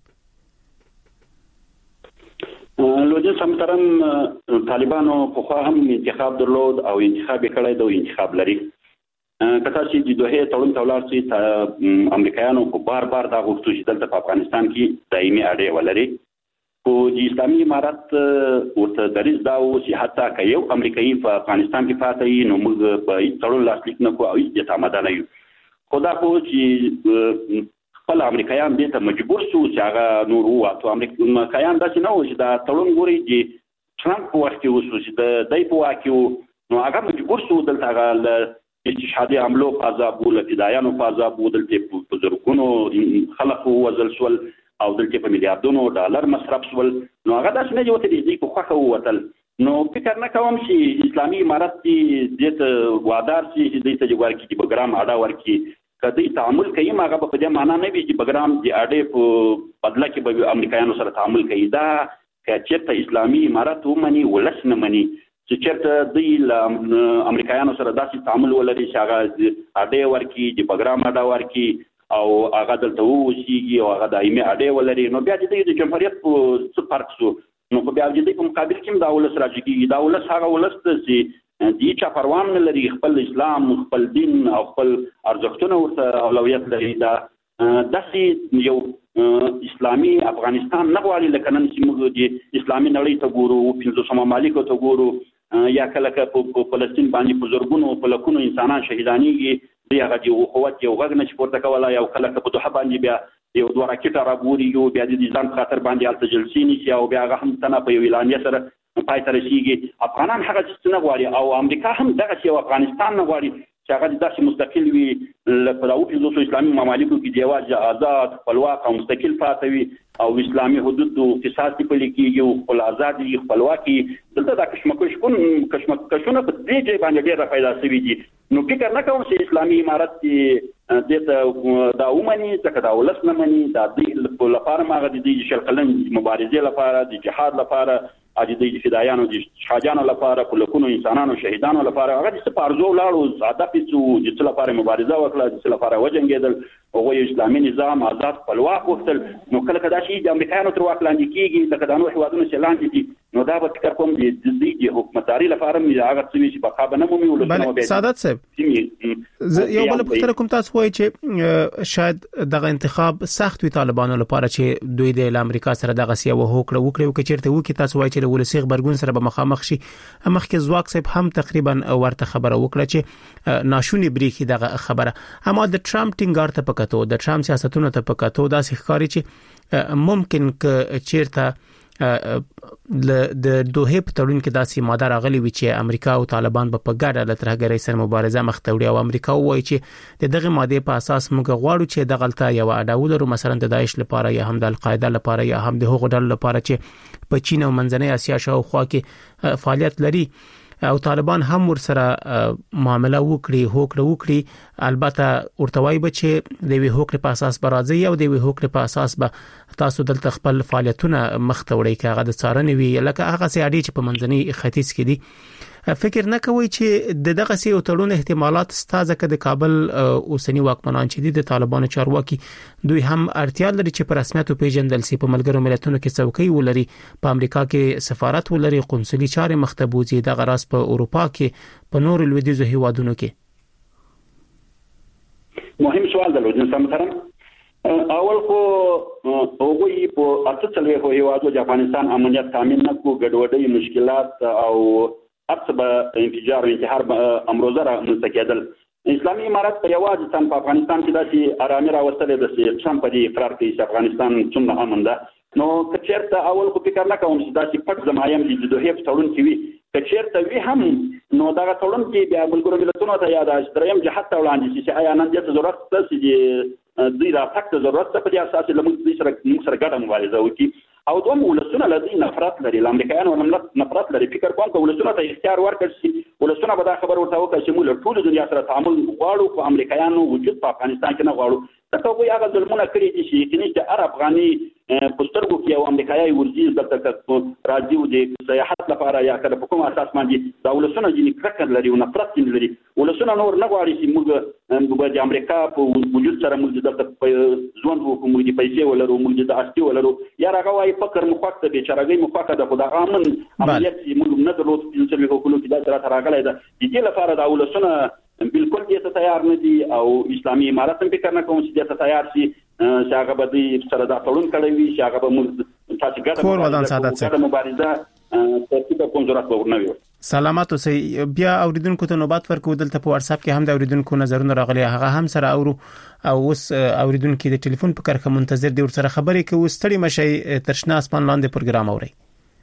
لوجه سمترم طالبانو په خوا هم انتخاب درلود او انتخاب کړی دی انتخاب لري. کله چې د دوه تړون تولار سي امریکایانو په بار بار دا غوښتل چې دلته په افغانستان کې دایمي اړې ولري خو د اسلامي امارت ورته دریځ دا و چې حتی که یو امریکایي په افغانستان کې پاتې وي نو موږ په تړون لاسلیک نه کوو او هیڅ آماده نه یو. خو دا خو چې خپل امریکایان دې ته مجبور شو چې هغه نور وواته. امریکایان داسې نه و چې دا تړون ګوري چې ټرمپ په وخت کې وشو چې د دی په واک کې نو هغه مجبور شو دلته هغه استشهادي عملو په عذاب ول فدایانو په عذاب ودلته په زرګونو خلق وزل شول او دلته په میلیارډونو ډالر مصرف شول نو هغه داسې نه جوړ دي چې خوخه ووتل. نو فکر نه کوم چې اسلامي امارت دې ته وادار شي چې دې ته جوړ کړي بګرام اډا ورکي کدی تعامل کوي هغه په دې معنی نه وي چې بګرام دې اډې په بدله کې به امریکایانو سره تعامل کوي. دا چې اسلامي امارت ومني ولس نه مني چې چېرته د امریکایانو سره داسې تعامل ولري چې هغه اډې ورکي د بګرام اډا ورکي او هغه دلته ووسیږي او هغه دایمي اډې ولري نو بیا د جمهوریت په څه فرق شو نو په بیا د دې په مقابل کې دا ولس راځي دا ولس هغه ولس چې دې چا پروا نه لري خپل اسلام خپل دین او خپل ارزښتونه ورته اولویت لري. دا داسې یو اسلامي افغانستان نه غواړي لکه نن چې موږ د اسلامي نړۍ ته ګورو پنځوس ممالکو ته ګورو یا کله په فلسطین باندې په زرګونو په لکونو انسانان شهیدانېږي دی هغه د قوت یو غږ نشي پورته کولای او کله په دوحه باندې بیا یو دوه راکټ راغوري یو بیا د ځان خاطر باندې الته جلسې نشي او بیا هغه هم تنه په یو اعلامیه سره پای ته رسیږي. افغانان هغه څه نه غواړي او امریکا هم دغه چې افغانستان نه غواړي چې هغه داسې مستقل وي په دغو پنځوسو اسلامي ممالکو کې د یوازې آزاد خپلواک او مستقل پاتې وي او اسلامي حدود او قصاص پلي کېږي او خپل ازادي خپلواکي دلته دا کشمکش کون کشمکشونه په دې ځای باندې ډېر پیدا شوي دي. نو فکر نه کوم چې اسلامي امارت دې ته دا ومني ځکه دا ولس نه مني دا د لپاره ماغه د دې شل کلن مبارزې لپاره د جهاد لپاره اجي د فدایانو د شهادانو لپاره کلکونو انسانانو شهیدانو لپاره هغه د سپارزو لاړو هدف یې د څه لپاره مبارزه وکړه د څه لپاره وجنګېدل او اسلامي نظام آزاد خپلواک وختل نو کله کدا شي د امریکایانو تر واک لاندې کیږي د کدانو هوادونو چې لاندې دي نو دا به فکر کوم د دې حکومتداري لپاره مې هغه څه چې په خابه نه مومي ولسمه به سعادت صاحب یو بل په کوم تاسو وایي چې شاید دغه انتخاب سخت وي طالبانو لپاره چې دوی د امریکا سره دغه سیاوه هوکړه وکړي او کچېرته وکي تاسو وایي چې ولسی خبرګون سره به مخامخ شي. مخکې زواک صاحب هم تقریبا ورته خبره وکړه چې ناشونی بریخي دغه خبره اما د ټرمپ ټینګار ته پکاتو د ټرمپ سیاستونو ته پکاتو دا ښکاري چې ممکن ک چیرته د دوه په تړون کې داسې ماده راغلي وي چې امریکا او طالبان په ګډه له ترهګرۍ سره مبارزه مخ ته وړي او امریکا وایي چې د دغه ماده په اساس موږ غواړو چې د غلطه یو اډاولرو مثلا د داعش لپاره یا هم د القاعده لپاره یا هم د هغو ډلو لپاره چې په چین او منځنۍ اسیا شاوخوا کې فعالیت لري او طالبان هم ورسره معامله وکړي هوکړه وکړي البته ورتوای به چې د وی هوکړه په اساس برازي او د وی هوکړه په اساس به تاسو دلته خپل فعالیتونه مخ ته وړي کاغه د څارنې وی لکه هغه سي اړي چې په منځنۍ ختیځ کې دي. فکر نه کوي چې د دغه سي تړون احتمالات ستاسو کې د کابل اوسنی واکمنان چې د طالبانو چارواکي دوی هم اړتیا لري چې په رسمیت پیژندل سي په ملګرو ملتونو کې څوکۍ ولري په امریکا کې سفارت ولري قونسلي چارې مختبوزي د غراس په اروپا کې په نور لویدیځو هیوادونو کې. مهم سوال درلود سمترم اول خو هغوی په اته څلوېښتو هیوادو د افغانستان امنیت تامین نه کو ګډوډۍ مشکلات او اصبه انفجار او انتحار امروزه را مستقیدل اسلامي امارت په یوازې تن په افغانستان کې داسې آرامي راوستلې د سیستم په دې اقرار کوي چې افغانستان څومره امن ده نو کچېرته اول خو فکر نه کوم چې داسې پټ زمایم دي د دوه په تړون کې وي کچېرته وی هم نو دا تړون کې بیا ملګرو ملتونو ته یاد از دریم جهت ته وړاندې چې آیا نن د ضرورت څه دي دوی را تک ضرورت په دې اساس لمونږ سره موږ سره ګډه مبارزه وکړي او دوم ولسونه لدی نفرت لري امریکایانو نفرت لري فکر کوم چې ولسونه ته اختیار ورکړي شي ولسونه به دا خبر ورته وکړي چې موږ ټول دنیا سره تعامل غواړو خو امریکایانو وجود په افغانستان کې نه غواړو دا کومه هغه ظلمونه کړی دي چې کینې چې هر افغاني پوسټرګو کې او امریکایي ورځي دلته راځي د سیاحت لپاره یا کله په کوم اساس باندې دا ولسونه چې کرکټ لري او نفرت لري ولسونه نور نه غواړي چې موږ د امریکا په وجود سره موږ دلته ژوند وکړو موږ د پیسې ولرو موږ د اړتیا ولرو یا هغه وايي فکر مخاطب د بیچارهګي مخاطب د خدای امن عملیات چې موږ نه درلود چې څه وکړو چې دا سره راغلی ده د دې لپاره دا ولسونه بالکل دې ته تیار نه دي او اسلامي امارت هم فکر نه کوم چې دې ته تیار شي چې هغه به دې سره دا تړون کړی وي چې هغه به موږ تاسو ګټه کور ودان سعادت صاحب مبارزه ترتیب کوم ضرورت ورنه وي سلامات اوسئ. بیا اوریدونکو ته نوبات ورکو دلته په واتس اپ کې هم د اوریدونکو نظرونه راغلي هغه هم سره اورو او اوس اوریدونکو د ټلیفون په کرخه منتظر دي ورسره خبرې کوي ستړي مشي ترشنا اسمان لاندې پروګرام اوري.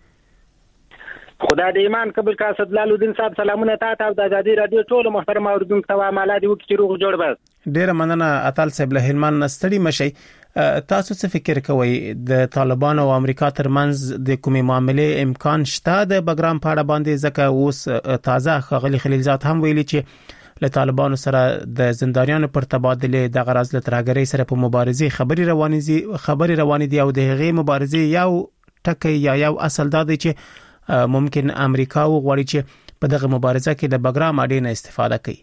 خدای دې ایمان قبول کا اسد لالودین صاحب سلامونه تاسو او د ازادي رادیو ټول محترم اوریدونکو ته مالا دی وکړي روغ جوړ بس. ډیره مننه اتل صاحب له هلمند نستړي مشي. تاسو څه فکر کوئ د طالبانو او امریکا ترمنځ د کومې معاملې امکان شته د بګرام په اړه باندې ځکه اوس تازه خغلی خلیلزاد هم ویلي چې له طالبانو سره د زندانیانو پر تبادله د غرض لترګری سره په مبارزه خبري روانې دي خبري روانې دي او د هغې مبارزه یو ټکی یا یو اصل دا دی چې ممکن امریکا وغواړي چې په دغه مبارزه کې د بګرام اډې نه استفاده کوي.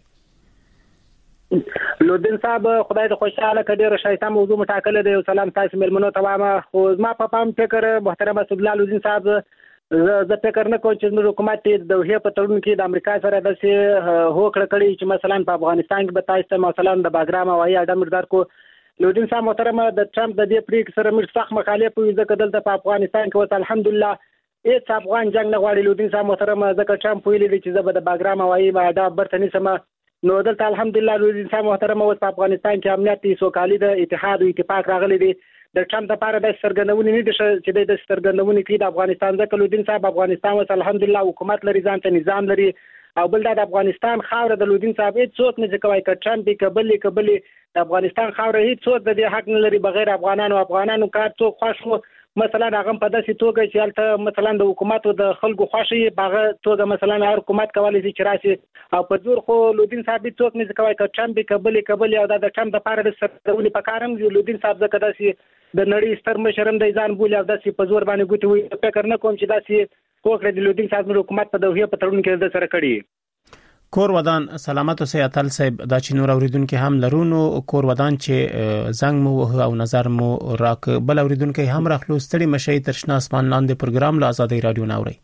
لودین صاحب خدای دې خوشاله کړي را شایسته موضوع مټاکل دی سلام تاسو ملمنو ته خو ما په پام فکر محترم اسد الله لودین صاحب زه فکر نه کوم چې حکومت د دوه په تړون کې د امریکا سره د هوکړه کړي چې مثلا په افغانستان کې به تاسو مثلا د بګرام او یا د مردار کو لودین صاحب محترم د ټرمپ د دې پریک سره مر سخت مخالف وي ځکه دلته په افغانستان کې وته الحمدلله هیڅ افغان جنگ نه غواړي. لودین صاحب محترم ځکه ټرمپ ویلي چې زه به د بګرام او یا د برتنی سم نو دلته الحمدلله لودین صاحب محترم اوس په افغانستان کې امنیتي سوکالي د اتحاد او اتفاق راغلي دي د ټرمپ لپاره د سرګندونې نه دي چې د سرګندونې کې د افغانستان ځکه لودین صاحب افغانستان اوس الحمدلله حکومت لري ځان ته نظام لري او بل د افغانستان خاور د لودین صاحب هیڅ څوک نه کوي ک ټرمپ کبل کبل د افغانستان خاور هیڅ څوک د حق نه لري بغیر افغانانو افغانانو کار څوک خوښ مثلا هغه په داسې توګه چې البته مثلا د حکومت او د خلکو خوشي باغه توګه مثلا هر حکومت کولی شي چې راشي او په زور خو لودین صاحب څوک نه کوي ک ټرمپ کبل کبل او د ټرمپ لپاره د سرګونی په کارم لودین صاحب ځکه داسې د نړۍ ستر مشرم د ځان بولی او داسې په زور باندې ګوتې وي فکر نه کوم چې داسې کوکړه د لودین صاحب حکومت په دوه په تړون کې د سره کړی. کور ودان سلامت اوسئ اتل صاحب دا چې نور اوریدونکو هم لرونو کور ودان چې زنګ مو او نظر مو راک بل اوریدونکو هم راخلو ستړي مشي ترشنا اسمان لاندې پروګرام له ازادي رادیو ناوړي.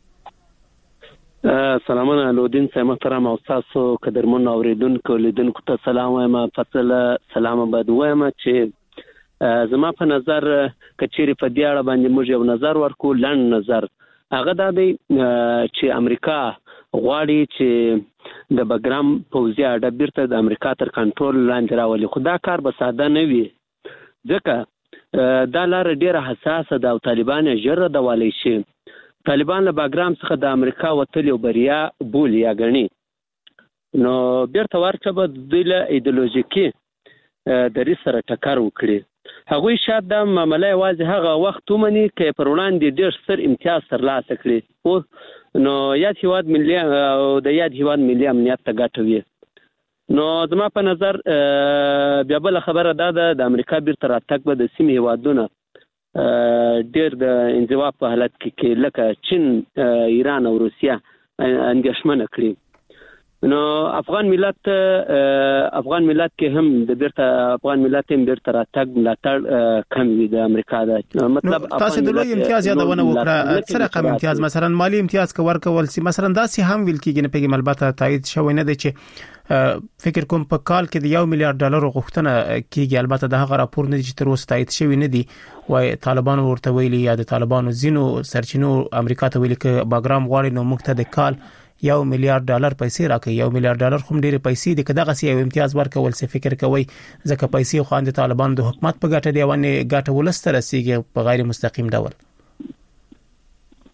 سلامونه لودین صاحب محترم او تاسو قدرمن اوریدونکو لیدونکو ته سلام وایم فصل سلام آباد وایم چې زما په نظر کچيري په دې اړه باندې موږ یو نظر ورکو لند نظر هغه دا دی چې امریکا غواړي چې د بګرام پوځي اډه بیرته د امریکا تر کنټرول لاندې راولي خو دا کار به ساده نه وي ځکه دا لار ډیره حساسه ده او طالبان یې ژر ردولی شي. طالبان له بګرام څخه د امریکا وتل یو بریا بولي یا ګڼي نو بیرته ورته به دوی له ایدیولوژیکي دریځ سره ټکر وکړي هغوی شاید دا معامله یوازې هغه وخت ومني که پر وړاندې ډېر ستر امتیاز ترلاسه کړي نو یاد هیواد ملي او د یاد هیواد ملي امنیت ته ګټه وي. نو زما په نظر بیا بل خبره دا ده د امریکا بیرته راتګ به د سیمې هیوادونه ډېر د انزوا په حالت کې لکه چین ایران او روسیه اندېښمنه کړي. نو افغان ملت افغان ملت کې هم د بیرته افغان ملت هم بیرته راتګ ملاتړ کم وي د امریکا د مطلب تاسو د لوی امتیاز یادونه وکړه څه رقم امتیاز مثلا مالی امتیاز که ورکول سي مثلا داسې هم ویل کېږي نه پیګم البته تایید شوی نه دی چې فکر کوم په کال کې د یو میلیارډ ډالر غوښتنه کېږي البته د هغه راپور نه دي چې تر اوسه تایید شوی نه دی وای طالبان ورته ویلي یا د طالبانو زینو سرچینو امریکا ته ویلي چې باګرام غواړي نو موږ ته د کال یو میلیارډ ډالر پیسې راکړي یو میلیارډ ډالر خو ډېر پیسې دي کله غسی یو امتیاز ورکول څه فکر کوي ځکه پیسې خو اند طالبان د حکومت په ګټه دی ونه ګټه ولستر رسیږي په غیر مستقیم ډول.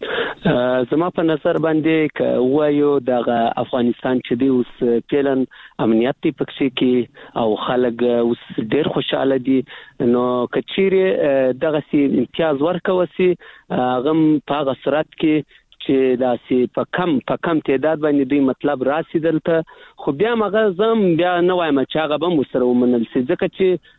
زما په نظر باندې ک وایو د افغانستان چې دی اوس پیلن امنیت دی پکې کې او خلک اوس ډېر خوشاله دي نو کچېره دغه سي امتیاز ورکوي غم په غسرت کې چې داسي په کم په کم تعداد باندې دوی مطلب راسیدلته خو بیا مغه زم بیا نه وایم چې هغه به مسره ومنل سي ځکه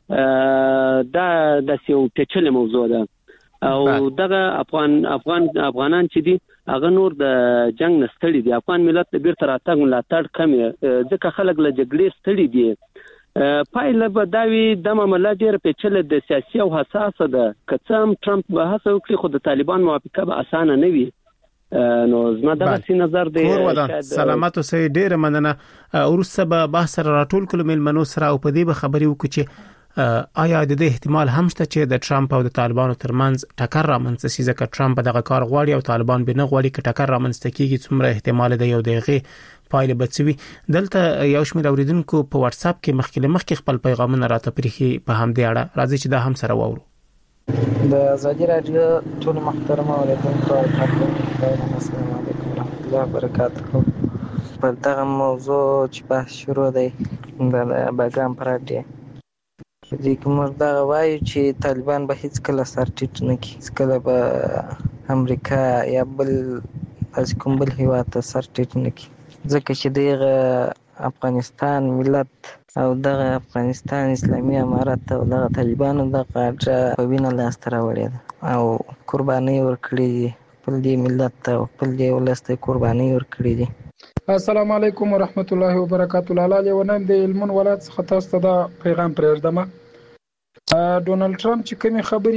چې دا د یو پیچلې موضوع ده او دغه افغان افغان افغانان چې دي هغه نور د جنگ نستړي دي افغان ملت د بیرته راتګ ملاتړ کم ځکه خلک له جګړې ستړي دي پایله به دا وي د معاملې ډېر پیچلې د سیاسي او حساسه ده که څه هم ټرمپ به هڅه وکړي خو د طالبان موافقه به اسانه نه وي نو زما دغه سي نظر دی سلامات اوسئ ډېر مننه ورسره به بحث راټول کول ملمنو سره او په دې به خبري وکړو چې آیا د دې احتمال هم شته چې د ټرمپ او د طالبانو ترمنځ ټکر رامنځته شي ځکه ټرمپ دغه کار غواړي او طالبان به نه غواړي چې ټکر رامنځته کیږي څومره احتمال دی یو دغه پایله بچوي دلته یو شمېر اوریدونکو په واتس اپ کې مخکې مخکې خپل پیغامونه راته پریخي په همدې اړه راځي چې دا هم سره وورو د ازادي راډیو ټول محترم اوریدونکو السلام علیکم ورحمۃ اللہ وبرکاتہ په دغه موضوع چې بحث شروع دی د باګرام پراټي دې کوم دا وایي چې طالبان به هیڅ کله سر ټیټ نه کړي هیڅ کله به امریکا یا بل از کوم بل هیواد ته سر ټیټ نه کړي ځکه چې دغه افغانستان ملت او دغه افغانستان اسلامي امارت او دغه طالبانو دغه په وینه لاس ته راوړی ده او قرباني ورکړي خپل دې ملت ته خپل دې ولس ته قرباني ورکړي دي. السلام علیکم ورحمت الله وبرکاتہ. لاله ونم د علمون ولادت څخه تاسو ته دا پیغام پرېږدم. ډونالد ټرمپ چې کومې خبرې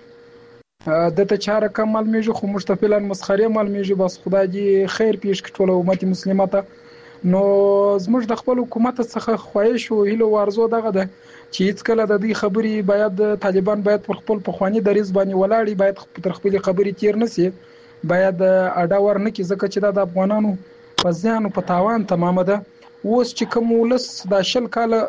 کوي د ته چاره کم معلومیږي خو مشتفلن مسخره معلومیږي بس خدای دې خیر پیش کړي ټول امت مسلمه ته نو زموږ د خپل حکومت څخه خواهش او هیله ورزو دغه ده چې هیڅ کله د دې خبرې باید طالبان باید پر خپل پخوانی دریز باندې ولاړی باید تر خپل خبرې تیر نسی باید اډا ورنه کې ځکه چې د افغانانو په ځان او په تاوان تمامه ده اوس چې کوم ولس د شل کاله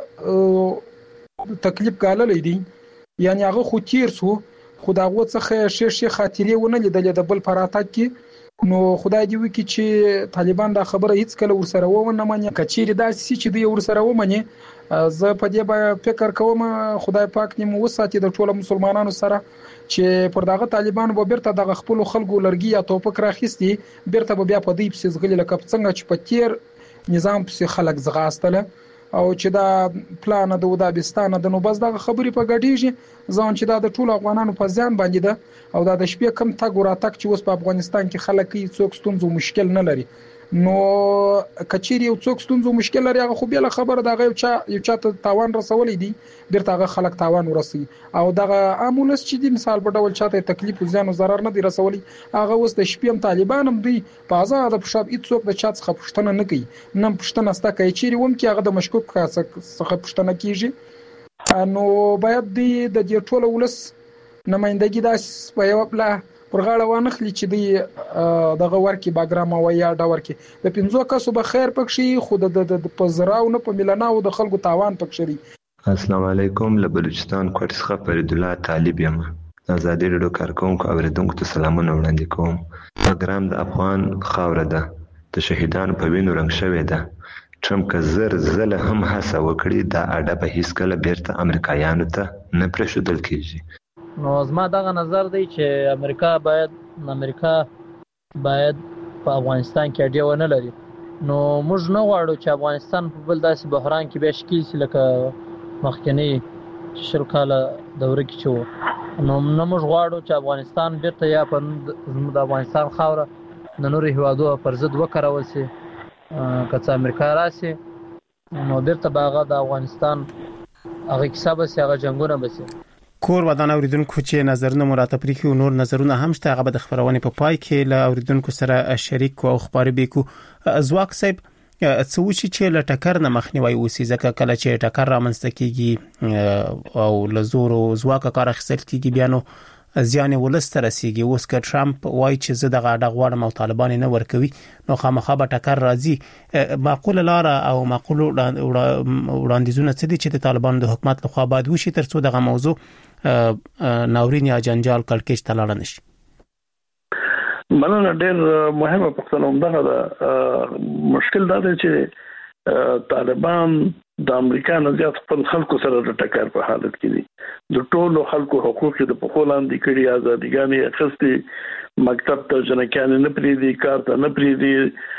تکلیف ګاللې دي یعنی هغه خو تیر سو خدای څخه شې شې خاطرې ونه لیدلې د بل پراتک کې نو خدای دې وکړي چې طالبان دا خبره هیڅ کله ورسره ونه مني کچېری دا سې چې دی ورسره ومني زه په دې به فکر کوم خدای پاک دې مو وساتي د ټولو مسلمانانو سره چې پر دغه طالبان به بیرته د خپل خلکو لرګي یا توپک راخستي بیرته به بیا په دې پسې زغلی لکه څنګه چې په تیر نظام پسې خلک زغاستله او چې دا پلان د ودابستان د نو بس دغه خبرې په غډیږي ځان چې دا د ټولو افغانانو په ځان باندې ده او دا د شپې کم تګ وراتک چې اوس په افغانستان کې خلک یې څوک ستونزو مشکل نه لري نو کچېری یو څوک ستونزو مشکل لري هغه خو بیا خبره دا یو چا یو چا ته تاوان رسولې دي بیرته هغه خلک تاوان ورسي او دغه امولس چې د مثال په ډول چاته تکلیف او زیان او ضرر نه دی رسولي هغه اوس د شپې طالبان هم دی په آزاد په شاب هیڅ څوک د چا څخه پښتنه نه کوي نن پښتنه ستا کوي چې ووم کې هغه د مشکوک څخه پښتنه کیږي نو باید د دې ټولو ولس نمائندګي داس په یو بل پر غاړه وانخلی چې دی دغه ورکی باګرام او یا دا ورکی د پنځو کسو به خیر پکشي خود د پزراو نه په ملناو د خلکو تاوان پکشري. السلام علیکم له بلوچستان کوټ څخه فرید الله طالب یم. ازادي راډیو کارکونکو اوریدونکو ته سلامونه وړاندې کوم. باګرام د افغان خاوره ده د شهیدانو په وینو رنګ شوې ده. ټرمپ که زر زله هم هڅه وکړي دا اډه به هیڅ کله بیرته امریکایانو ته نه پرېښودل کیږي. نو زما دغه نظر دی چې امریکا باید امریکا باید په افغانستان کې اډیا ونه لري نو موږ نه غواړو چې افغانستان په بل داسې بحران کې به شکل شي لکه مخکنی شل کاله دوره کې چې و نو نه موږ غواړو چې افغانستان بیرته یا په د افغانستان خاوره د نورو هیوادو پر ضد وکارول شي که څه امریکا راشي نو بیرته به هغه د افغانستان هغه کیسه به شي هغه جنګونه به شي. کور ودان اوریدونکو چې نظرونه مراتب لري او نور نظرونه هم شته هغه د خبرونه په پای کې له اوریدونکو سره شریک او خبرې بیکو ځواک صاحب څه وشي چې له ټکر نه مخنیوي وسی ځکه کله چې ټکر رامنځته کیږي او له زور او ځواک کار اخیستل کیږي بیا نو ځان ولست رسیږي اوس که ټرمپ وایي چې زه دغه اډه غواړم او طالبان نه ورکوي نو خامخا به ټکر راځي معقول لار او معقول وړاندیزونه څه دي چې د طالبان د حکومت لخوا باید وشي ترڅو دغه موضوع ناورین یا جنجال کلکش تلاړ نشي. مننه ډېر مهمه پوښتنه همدغه ده. مشکل دا دی چې طالبان د امریکا نه زیات خپل خلکو سره د ټکر په حالت کې دي. د ټولو خلکو حقوق د په خو لاندې کړي، ازاديګانې اخستې، مکتب ته جنکیان نه پریدي، کار ته نه پریدي،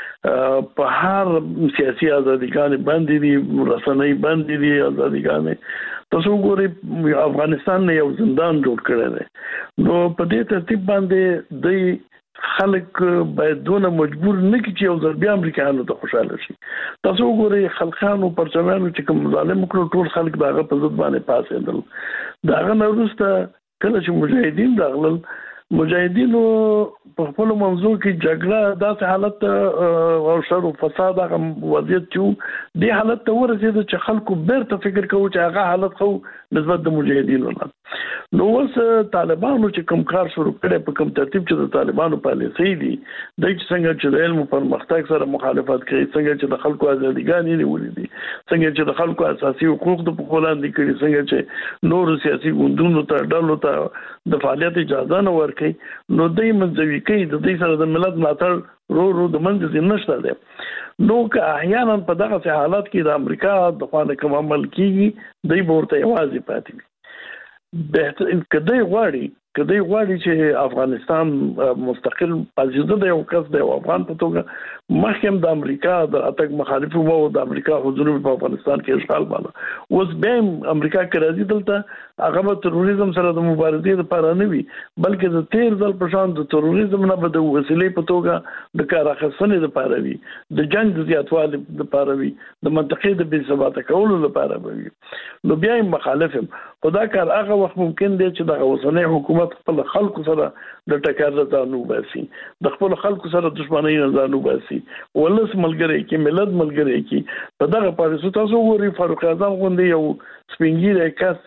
په هر سیاسي ازاديګانې باندې دي، رسنۍ باندې دي ازاديګانې. تاسو ګورئ افغانستان نه یو زندان جوړ کړی دی. نو په دې ترتیب باندې د خلک باید دونه مجبور نه کی چې یو ځل بیا امریکایانو ته خوشاله شي. تاسو وګورئ خلکانو پرچمانو چې کوم ظالم کړو ټول خلک داغه په ضد باندې پاسېدل. داغه نورسته کله چې مجاهدین داغلل، مجاهدینو په خپل موضوع کې جګړه داسې حالت او شر او فساد هغه وضعیت چې دی حالت ته ورسېد چې خلکو بیرته فکر کوي چې هغه حالت خو نسبت د مجاهدینو نه. نو اوس طالبانو چې کوم کار شروع کړي په کوم ترتیب چې د طالبانو پالیسي دي، د څنګه چې د علم پرمختګ سره مخالفت کوي، څنګه چې د خلکو ازاديګانې نیولې دي، څنګه چې د خلکو اساسي حقوق د په وړاندې کړي، څنګه چې نور سیاسي ګوندونو ته ډلو ته د فعالیت اجازه نه ورکړي، نو دوی منځوي کوي د دې سره د ملت ملاتړ رو رو د منځ نشته دی. نو که احیانا په دغه حالات کې د امریکا د خوا نه کوم عمل کیږي، دوی ورته یوازې پاتې وي. بهتر کدی غواړي کدی غواړي چې افغانستان مستقل پالیزه د یو کس د افغان په توګه محکم د امریکا د اتک مخالف وو د امریکا حضور په افغانستان کې اشغال باندې اوس به امریکا کې راځي دلته هغه تروریزم سره د مبارزې لپاره نه وي، بلکې د تیر ځل په شان د تروریزم نه به د وسیلې په توګه د کار اخیستنې لپاره وي، د جنگ د زیاتوالي لپاره وي، د منطقې د بې ثباته کولو لپاره وي. نو بیا یې مخالف یم. خدا کار هغه وخت ممکن دی چې د اوسنۍ حکومت خپل خلکو سره د ټکر ځانو باسي، د خپل خلکو سره دښمنۍ نه ځانو باسي، ولس ملګری کې ملت ملګری کې په دغه پالیسو. تاسو وګورئ فاروق اعظم غوندې یو سپینګیری کس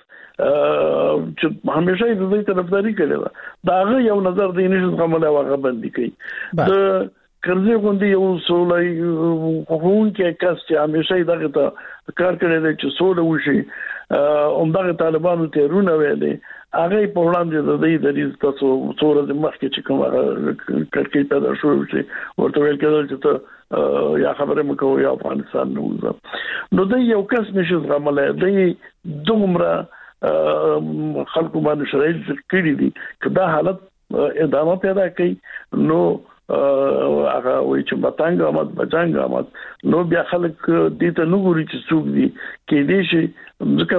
چې همیشه د دې طرفداري کړې ده، دا هغه یو نظر دی نشي زغملای، هغه باندې کوي. د کرزي غوندې یو سولای حکومت کس چې همیشه دغه ته کار کړی دی چې سوله وشي، همدغه طالبانو ته رونه ویلې، هغه په وړاندې د دې د دې تاسو څوره د مخکې چې کوم کړکۍ پیدا شو چې ورته ویل کېدل چې ته یا خبره مکو یا افغانستان نه وځه. نو د یو کس نشي زغملای، د دومره خلکو باندې شرایط کړی دي چې دا حالت ادامه پیدا کوي. نو هغه وایي چې بتانګ آمد بجانګ آمد، نو بیا خلک دې ته نه ګوري چې څوک دي کې دې شي ځکه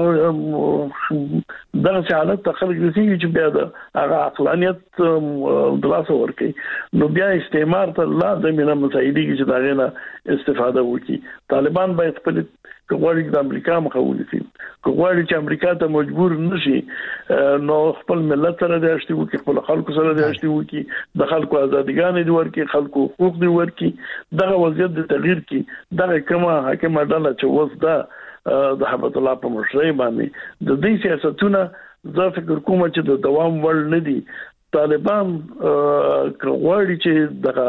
دغه حالت ته خلک رسېږي چې بیا د هغه عقلانیت دراسه ورکړي. نو بیا استعمار ته لازم نه مساعدېږي چې دا غنه استفاده وکړي. طالبان باید خپل کوغړی د امریکا مخاولي شي، کوغړی چې امریکا ته مجبور نشي، نو خپل ملت سره د اشتي وکړي، خپل خلکو سره د اشتي وکړي، د خلکو ازاديګانې دی ورکړي، خلکو حقوق دی ورکړي، دغه وضعیت د تغییر کی دغه کومه حاکمه ډله چې وس ده د حبت الله په مشرۍ باندې د دې سیاستونه زه فکر کوم چې د دوام وړ نه دي. طالبان کوغړی چې د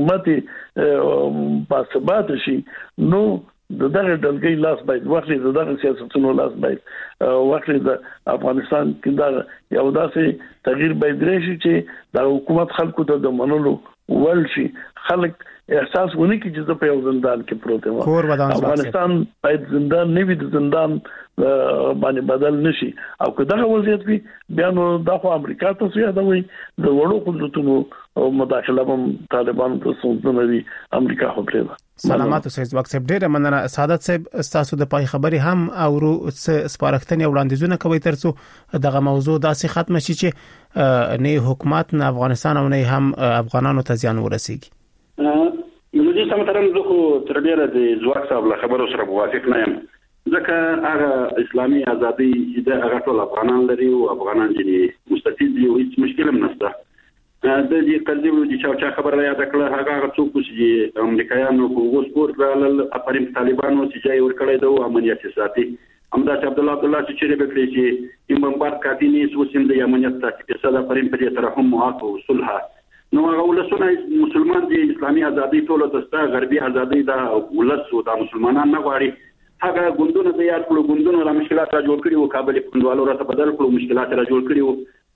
حکومت په ثبات شي، نو د دغه ډلګۍ لاس باید واخلي، د دغه سیاستونو لاس باید واخلي. د افغانستان کې دا یو داسې تغییر باید راشي چې د حکومت خلکو ته د منلو وړ شي، خلک احساس ونه کړي چې په یو زندان کې پروت یم. افغانستان باید زندان نه وي، د زندان باندې بدل نشي. او که دغه وضعیت وي بیا نو د امریکا ته یادوي د وړو قدرتونو مداخله هم طالبانو ته څنګه وي، امریکا خو پرې. سلامات اوسئ وخت صاحب، ډیره مننه. سعادت صاحب تاسو د پای خبري هم او رو سپارښتنې وړاندیزونه کوي ترڅو دغه موضوع داسې ختم شي چې نه حکومت نه افغانستان او نه هم افغانانو ته زیان ورسیږي. نو دې سمترم زه خو تر ډیره د ځواک صاحب له خبرو سره موافق نه یم، ځکه هغه اسلامي ازادي د هغه ټول افغانان لري او افغانان چې مستفید دي او هیڅ مشکل هم نشته. د دې قضیو د چا خبره یاد کړه هغه څوک چې امریکایانو په وسپور رال افرین طالبانو چې ځای ورکړی دی امنیت ساتي، همدا چې عبد الله عبد الله چې چیرې بکړي چې امبار کاتینی سوسیم د امنیت ساتي چې صدا افرین په دې ترحم معاف او صلح. نو هغه ولسونه مسلمان دي، اسلامي ازادي ټول دسته غربي ازادي دا ولس او د مسلمانانو نه غواړي. هغه ګوندونه د یاد کړو ګوندونه د مشکلات را جوړ کړي او کابل پوندوالو را ته بدل کړو، مشکلات را جوړ کړي او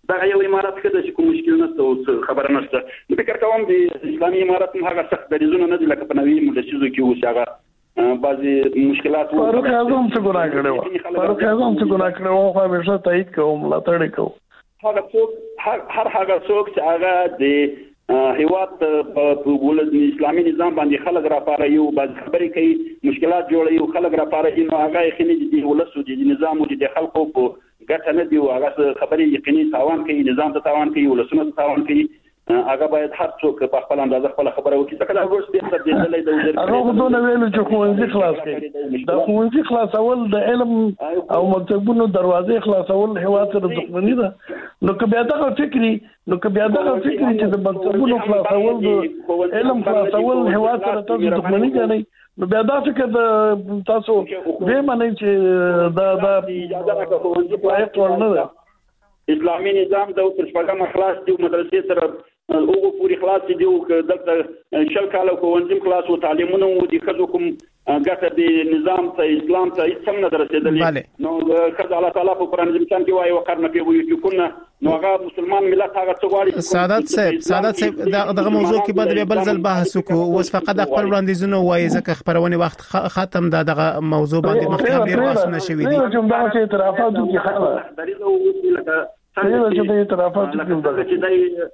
دا یو امارات کې د کوم مشکل نشته او خبره نشته. نو فکر کوم د اسلامي امارات هم هغه سخت دریزونه نه دي لکه په نوي مدرسو کې اوس هغه بعضي مشکلات وو. فاروق اعظم څه ګناه کړو فاروق اعظم څه ګناه کړو خو همیشه تایید کوم ملاتړ کوم. هغه څوک هر هغه څوک چې هغه د هیواد په ولد اسلامي نظام باندې خلک را پاره یو بعض خبرې کوي مشکلات جوړوي خلک را پاره نو هغه یقیني دي ولسو دي نظام او د خلکو په ګټه نه دی او هغه خبرې یقیني تاوان کوي نظام ته تاوان کوي ولسونو ته تاوان کوي. هغه باید هر څوک په خپل اندازه خپل خبره وکړي. ځکه دا ورس دې تر دې دلې د وزیر هغه دونه ویلو چې ښوونځي خلاص کړي د ښوونځي خلاصول د علم او مکتبونو دروازې خلاصول هیواد سره دښمني ده. نو که بیا دغه فکري نو که بیا دغه فکري چې د مکتبونو خلاصول د علم خلاصول هیواد سره تاسو دښمني کوي نو بیا دا فکر د تاسو به معنی چې دا دا اجازه راکوي په ټول نه اسلامي نظام د تر شپږم خلاص دی مدرسې سره اوغه پوری خلاص دي او دلته شل کاله کوونځم خلاص او تعلیمونه مو دي خزو کوم ګټه د نظام ته اسلام ته هیڅ هم نه درسېدلې. نو خدای الله تعالی په قران ځم کې وایي وقرن په ویو کې کنه نو هغه مسلمان ملت هغه څه غواړي. سعادت صاحب سعادت صاحب دغه موضوع کې بعد بل ځل بحث وکړو. اوس فقط خپل وړاندیزونه وایي ځکه خبرونه وخت ختم دا دغه موضوع باندې مخکې ډیر بحثونه شوي دي. چې دا چې اعترافات کې خاله دریغه وکړه څنګه چې د اعترافات کې دغه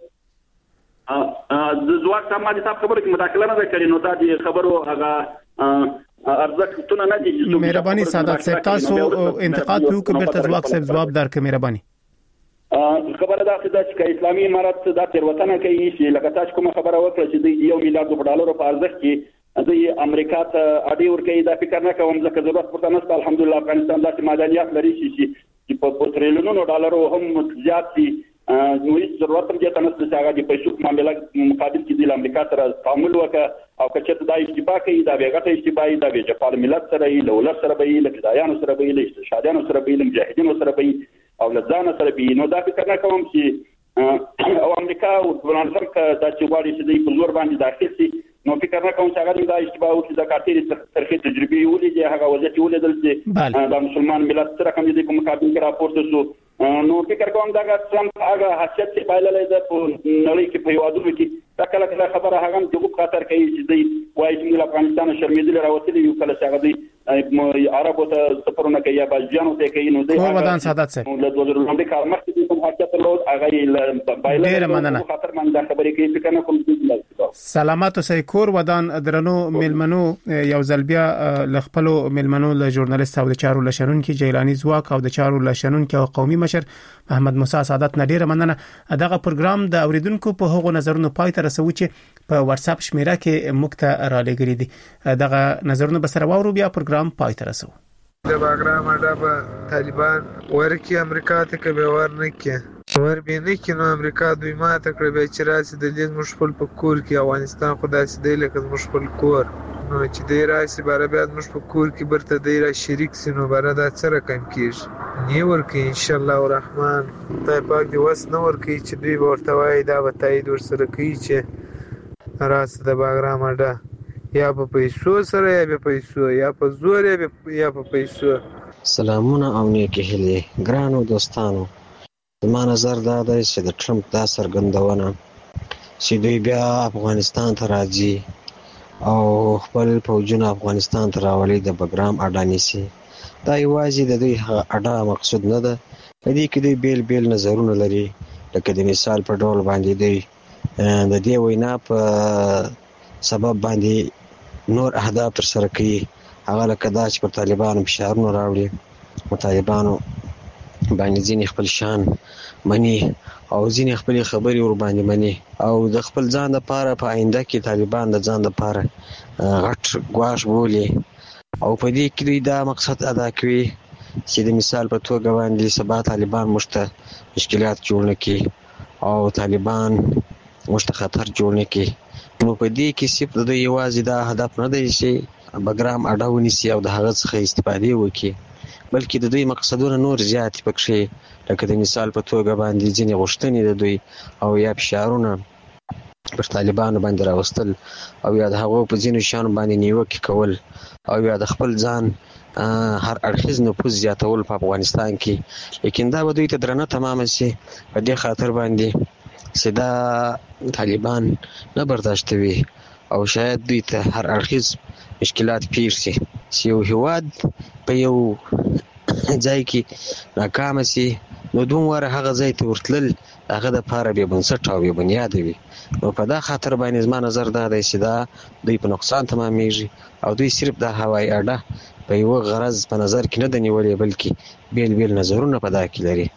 د ځواک سمادي تاسو خبره کې مداخله نه کړې نو دا د خبرو هغه ارزښتونه نه دي. مهرباني سعادت صاحب تاسو انتقاد وکړئ بیرته ځواک صاحب جواب درکړئ مهرباني. خبره دا چې اسلامي امارات د تیروتنه کوي چې لکه تاسو کوم خبره وکړه چې د یو میلیارډ ډالر په ارزښت کې د امریکا ته اډي ورکړي دا فکر نه کوم ځکه ضرورت پورته نشته. الحمدلله افغانستان د معدنیات لري چې په تریلیونونو ډالر هم زیات دي نو هیڅ ضرورت هم دې نشته چې هغه د پیسو معاملې مقابل کې د امریکا سره تعامل وکړي او کچته د اشتباه کوي دا بیګټه اشتباهي دا به جفال ملت سره ای لولر سره به ای لکدایانو سره به ای لشادانو سره به ای مجاهدینو سره به ای او لزانه سره به نو دا فکر نه کوم چې او امریکا او ډونالد ټرمپ دا چې غواړي چې د په زور باندې داخل شي نو فکر نه کوم چې هغه د اشتباه او د کارتې ترخی تجربه ولې هغه وضعیت ولیدل چې د مسلمان ملت سره کوم د مقابل کې راپورته شو. نو فکر کوم دا ټرمپ هغه حساسیت چې پایللې ده په نړۍ کې په یوادو کې دا کله کله خبره هغه د غوښ خاطر کوي چې دی وایي چې افغانستان شرمېدل راوتلی یو کله چې هغه دی عربو ته سفرونه کوي یا باجانو ته کوي نو دی ودان سعادت صاحب نو د دوه زره لومړي کال مخکې کوم حرکت لود هغه پایللې خاطر من دا خبرې کوي فکر نه کوم. سلامات اوسئ کور ودان درنو ملمنو یو ځلبیا لخپلو ملمنو له ژورنالیست او د چارو لشنون کې جیلانی زواک او د چارو لشنون کې قومي مشر محمد موسی سعادت نډیره مننه. دغه پروګرام د اوریدونکو په هغو نظرونو پای ته رسوي چې په واتس اپ شمیره کې مکته را لګري دي. دغه نظرونه به سره واورو بیا پروګرام پای ته رسو. د باګرام اډه په طالبان ورکی امریکا ته کوي ورنه کې ور به نه کې نو امریکا دوی ماته کړې به چې راسي د دې مشفل په کور کې افغانستان خدای سي دی لکه مشفل کور نو چې دی راسي بار بیا مش په کور کې برته دی را شریک سينو بار دا سره کم کیږي نی ورکی ان شاء الله الرحمن ته پاک دی وس نو ورکی چې دوی ورته وای دا به تایید ور سره کوي چې راس د باګرام اډه یا په پیسو سره یا په پیسو یا په زور یا په پیسو. سلامونه او نیکی هیلې ګرانو دوستانو. زما نظر دا دی چې د ټرمپ دا څرګندونه چې دوی بیا افغانستان ته راځي او خپل فوجونه افغانستان ته راولي د باګرام اډه نیسي دا یوازې د دوی اډه مقصود نه ده. په دې کې دوی بیل بیل نظرونه لري لکه د مثال په ډول باندې دوی د دې وینا په سبب باندې نور اهداف تر سره کوي هغه لکه دا چې پر طالبانو فشارونه راوړي او طالبانو باندې ځینې خپل شان مني او ځینې خپل خبري ور باندې مني او د خپل ځان لپاره په آینده کې طالبان د ځان لپاره غټ ګواښ بولي او په دې کې دوی دا مقصد ادا کوي چې د مثال په توګه باندې سبا طالبان مشته مشکلات جوړ نکړي او طالبان مشته خطر جوړ نکړي. نو په دې کې صرف د یوازې دا هدف نه دی چې باګرام اډه ونیسي او د هغه څخه استفاده وکړي بلکې د دوی مقصدونه نور زیات پکې لکه د مثال په توګه باندې ځینې غوښتنې د دوی او یا فشارونه پر طالبانو باندې راوستل او یا د هغو په ځینو شیانو باندې نیوکې کول او یا د خپل ځان هر اړخیز نفوذ زیاتول په افغانستان کې، لیکن دا به دوی ته درنه تمام شي په دې خاطر باندې چې دا طالبان نه برداشتوي او شاید دوی ته هر اړخیز مشکلات پیښ شي چې یو هیواد په یو ځای کې ناکام شي نو دومره هغه ځای ته ورتلل هغه د پاره به بنسټ او به بنیاد وي. نو په دا خاطر باندې زما نظر دا دی چې دا دوی په نقصان تمامېږي او دوی صرف د هوایي اډه په یو غرض په نظر کې نه د نیولې بلکې بیل بیل نظرونه په دا کې لري.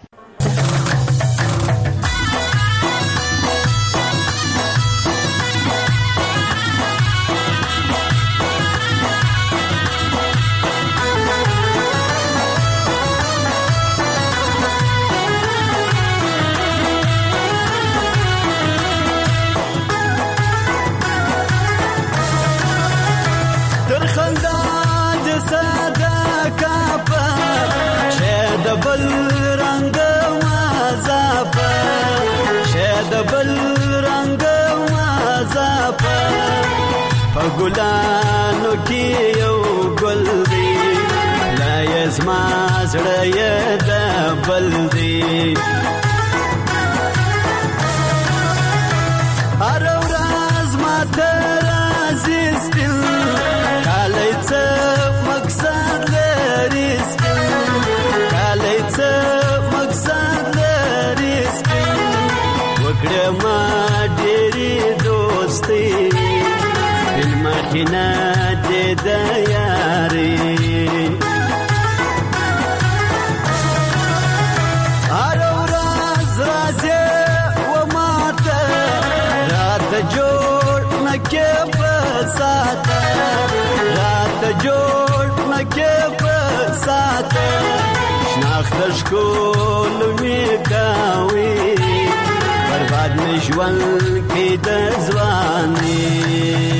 ګلانو کې یو ګل دی لا یزما زړه یې د بل دی هر ورځ ماته راځي سپین کالی څه مقصد لري سپین کالی څه مقصد لري سپین وکړه ما ډېرې دوستي مخینه دې د یاري هر ورځ راځي و ماته راته جوړ نه کې په ساته راته جوړ نه کې په ساته شناخته ښکل مې کوي برباد مې ژوند کې د ځواني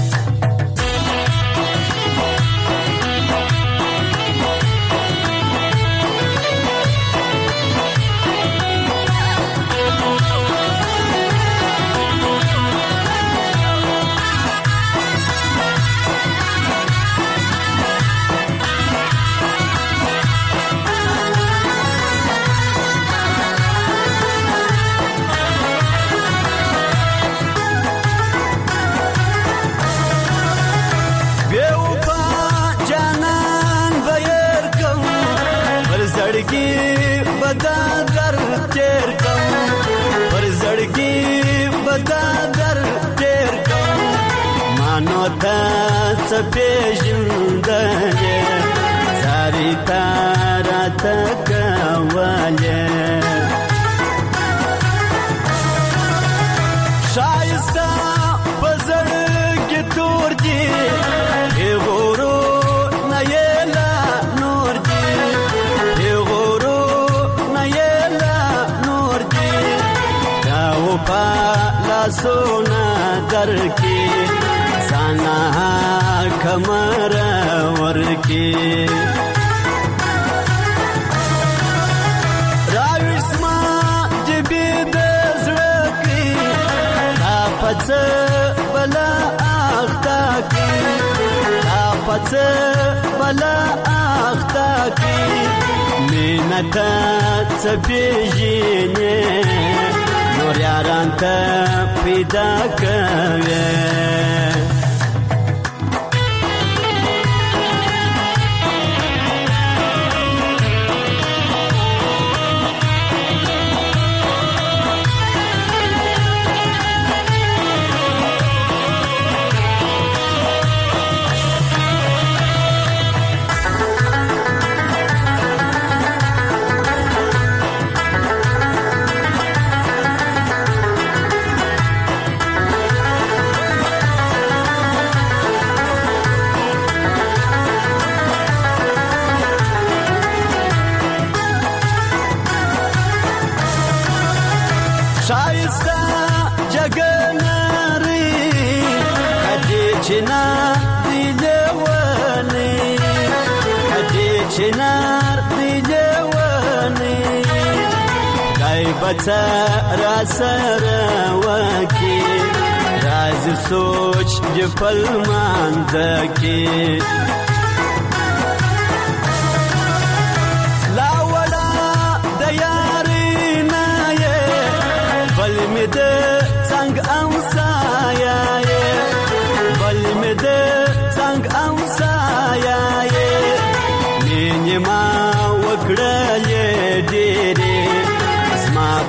څه پېژندلې ساري تا راته کولې ښایسته په زړه کې تور دي غرونه یې لا نور دي غرونه یې لا نور دي دا وپا لاسونه درکې کمر ورکی راویش ما جبی دزرکی تا پچ بلا آختا کی تا پچ بلا آختا کی مینتا چپیجینی نور یاران تا پیدا کوی بچا را سره وکی راز سوچ جپل مانځ کی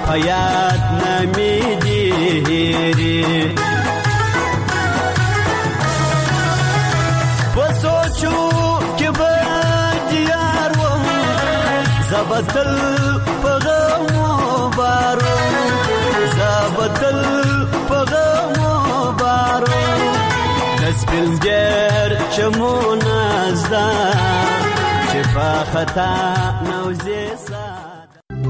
په یاد نه مې دي هېرې په سوچو کې به دیار وم زه به تل په غمو بار وم زه به تل په غمو بار وم د سپینږیر چمونه زده چې په خطا نوځې